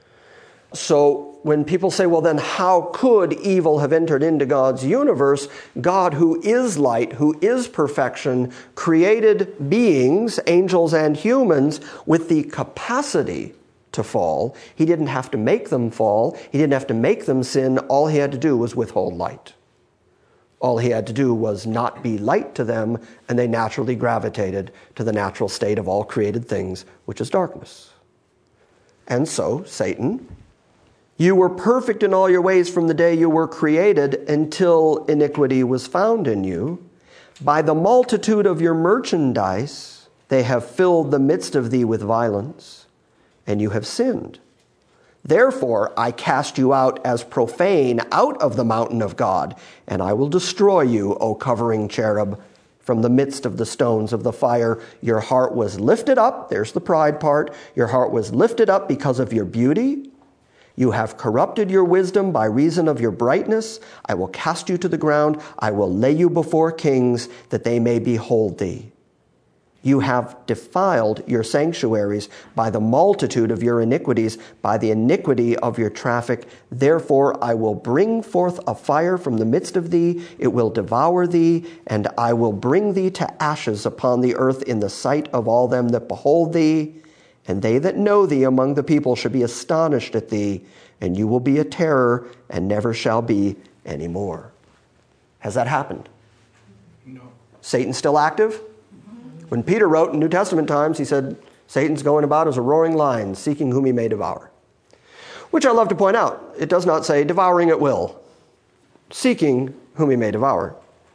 So when people say, well, then how could evil have entered into God's universe? God, who is light, who is perfection, created beings, angels and humans, with the capacity to fall. He didn't have to make them fall. He didn't have to make them sin. All he had to do was withhold light. All he had to do was not be light to them, and they naturally gravitated to the natural state of all created things, which is darkness. And so, Satan, you were perfect in all your ways from the day you were created until iniquity was found in you. By the multitude of your merchandise, They have filled the midst of thee with violence, and you have sinned. Therefore I cast you out as profane out of the mountain of God, and I will destroy you, O covering cherub, from the midst of the stones of the fire. Your heart was lifted up. There's the pride part. Your heart was lifted up because of your beauty. You have corrupted your wisdom by reason of your brightness. I will cast you to the ground. I will lay you before kings, that they may behold thee. You have defiled your sanctuaries by the multitude of your iniquities, by the iniquity of your traffic. Therefore I will bring forth a fire from the midst of thee. It will devour thee, and I will bring thee to ashes upon the earth in the sight of all them that behold thee. And they that know thee among the people shall be astonished at thee, and you will be a terror, and never shall be any more. Has that happened? No. Satan's still active? When Peter wrote in New Testament times, he said, Satan's going about as a roaring lion, seeking whom he may devour. Which I love to point out. It does not say devouring at will, seeking whom he may devour.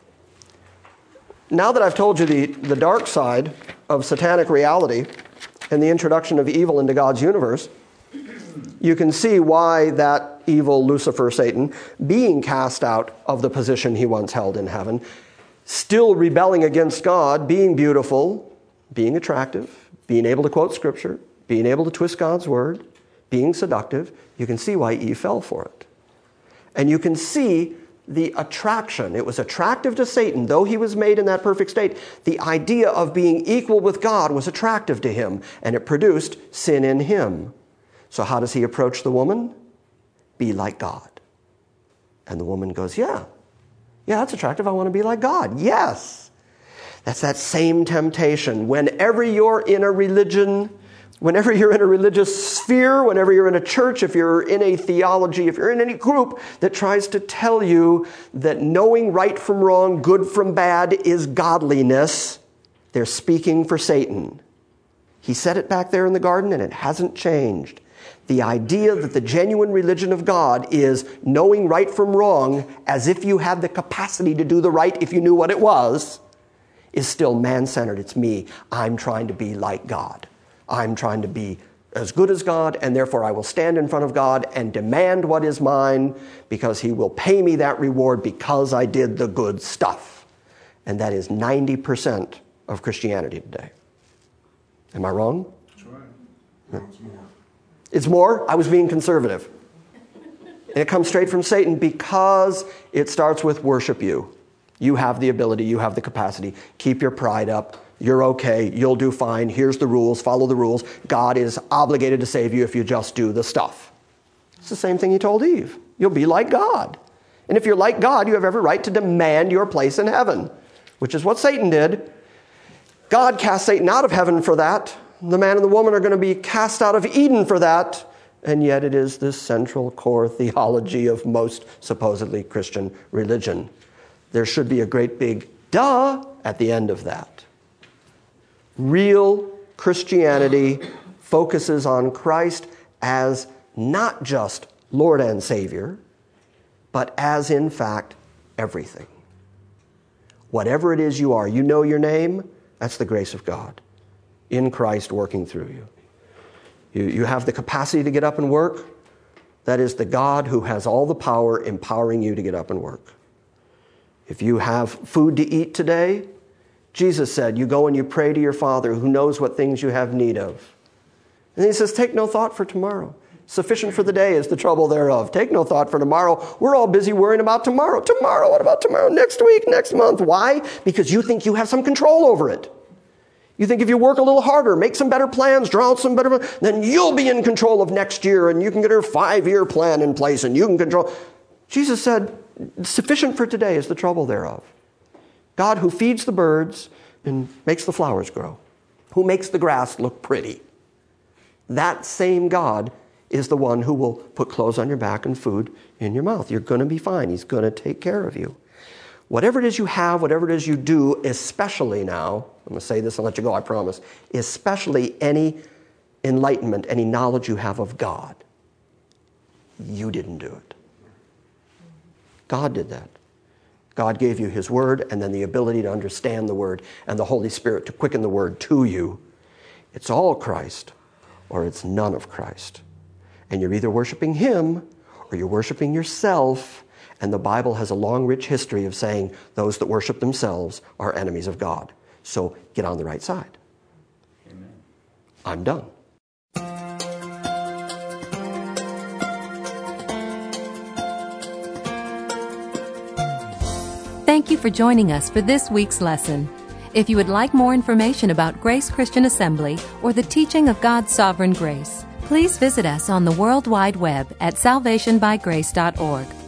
Now that I've told you the dark side of satanic reality and the introduction of evil into God's universe, you can see why that evil Lucifer, Satan, being cast out of the position he once held in heaven, still rebelling against God, being beautiful, being attractive, being able to quote Scripture, being able to twist God's word, being seductive, you can see why Eve fell for it. And you can see the attraction. It was attractive to Satan, though he was made in that perfect state. The idea of being equal with God was attractive to him, and it produced sin in him. So how does he approach the woman? Be like God. And the woman goes, yeah, that's attractive. I want to be like God. Yes. That's that same temptation. Whenever you're in a religion, whenever you're in a religious sphere, whenever you're in a church, if you're in a theology, if you're in any group that tries to tell you that knowing right from wrong, good from bad is godliness, they're speaking for Satan. He said it back there in the garden, and it hasn't changed. The idea that the genuine religion of God is knowing right from wrong as if you had the capacity to do the right if you knew what it was, is still man-centered. It's me. I'm trying to be like God. I'm trying to be as good as God, and therefore I will stand in front of God and demand what is mine because he will pay me that reward because I did the good stuff. And that is 90% of Christianity today. Am I wrong? That's right. No. It's more. I was being conservative. And it comes straight from Satan because it starts with worship you. You have the ability. You have the capacity. Keep your pride up. You're okay. You'll do fine. Here's the rules. Follow the rules. God is obligated to save you if you just do the stuff. It's the same thing he told Eve. You'll be like God. And if you're like God, you have every right to demand your place in heaven, which is what Satan did. God cast Satan out of heaven for that. The man and the woman are going to be cast out of Eden for that. And yet it is the central core theology of most supposedly Christian religion. There should be a great big duh at the end of that. Real Christianity focuses on Christ as not just Lord and Savior, but as, in fact, everything. Whatever it is you are, you know your name, that's the grace of God in Christ working through you. You have the capacity to get up and work. That is the God who has all the power empowering you to get up and work. If you have food to eat today, Jesus said, you go and you pray to your Father who knows what things you have need of. And he says, take no thought for tomorrow. Sufficient for the day is the trouble thereof. Take no thought for tomorrow. We're all busy worrying about tomorrow. Tomorrow, what about tomorrow? Next week, next month. Why? Because you think you have some control over it. You think if you work a little harder, make some better plans, draw out some better, then you'll be in control of next year and you can get your 5-year plan in place and you can control. Jesus said, sufficient for today is the trouble thereof. God who feeds the birds and makes the flowers grow, who makes the grass look pretty. That same God is the one who will put clothes on your back and food in your mouth. You're going to be fine. He's going to take care of you. Whatever it is you have, whatever it is you do, especially now, I'm going to say this and let you go, I promise, especially any enlightenment, any knowledge you have of God, you didn't do it. God did that. God gave you His Word and then the ability to understand the Word and the Holy Spirit to quicken the Word to you. It's all Christ or it's none of Christ. And you're either worshiping Him or you're worshiping yourself. And the Bible has a long, rich history of saying those that worship themselves are enemies of God. So get on the right side. Amen. I'm done. Thank you for joining us for this week's lesson. If you would like more information about Grace Christian Assembly or the teaching of God's sovereign grace, please visit us on the World Wide Web at salvationbygrace.org.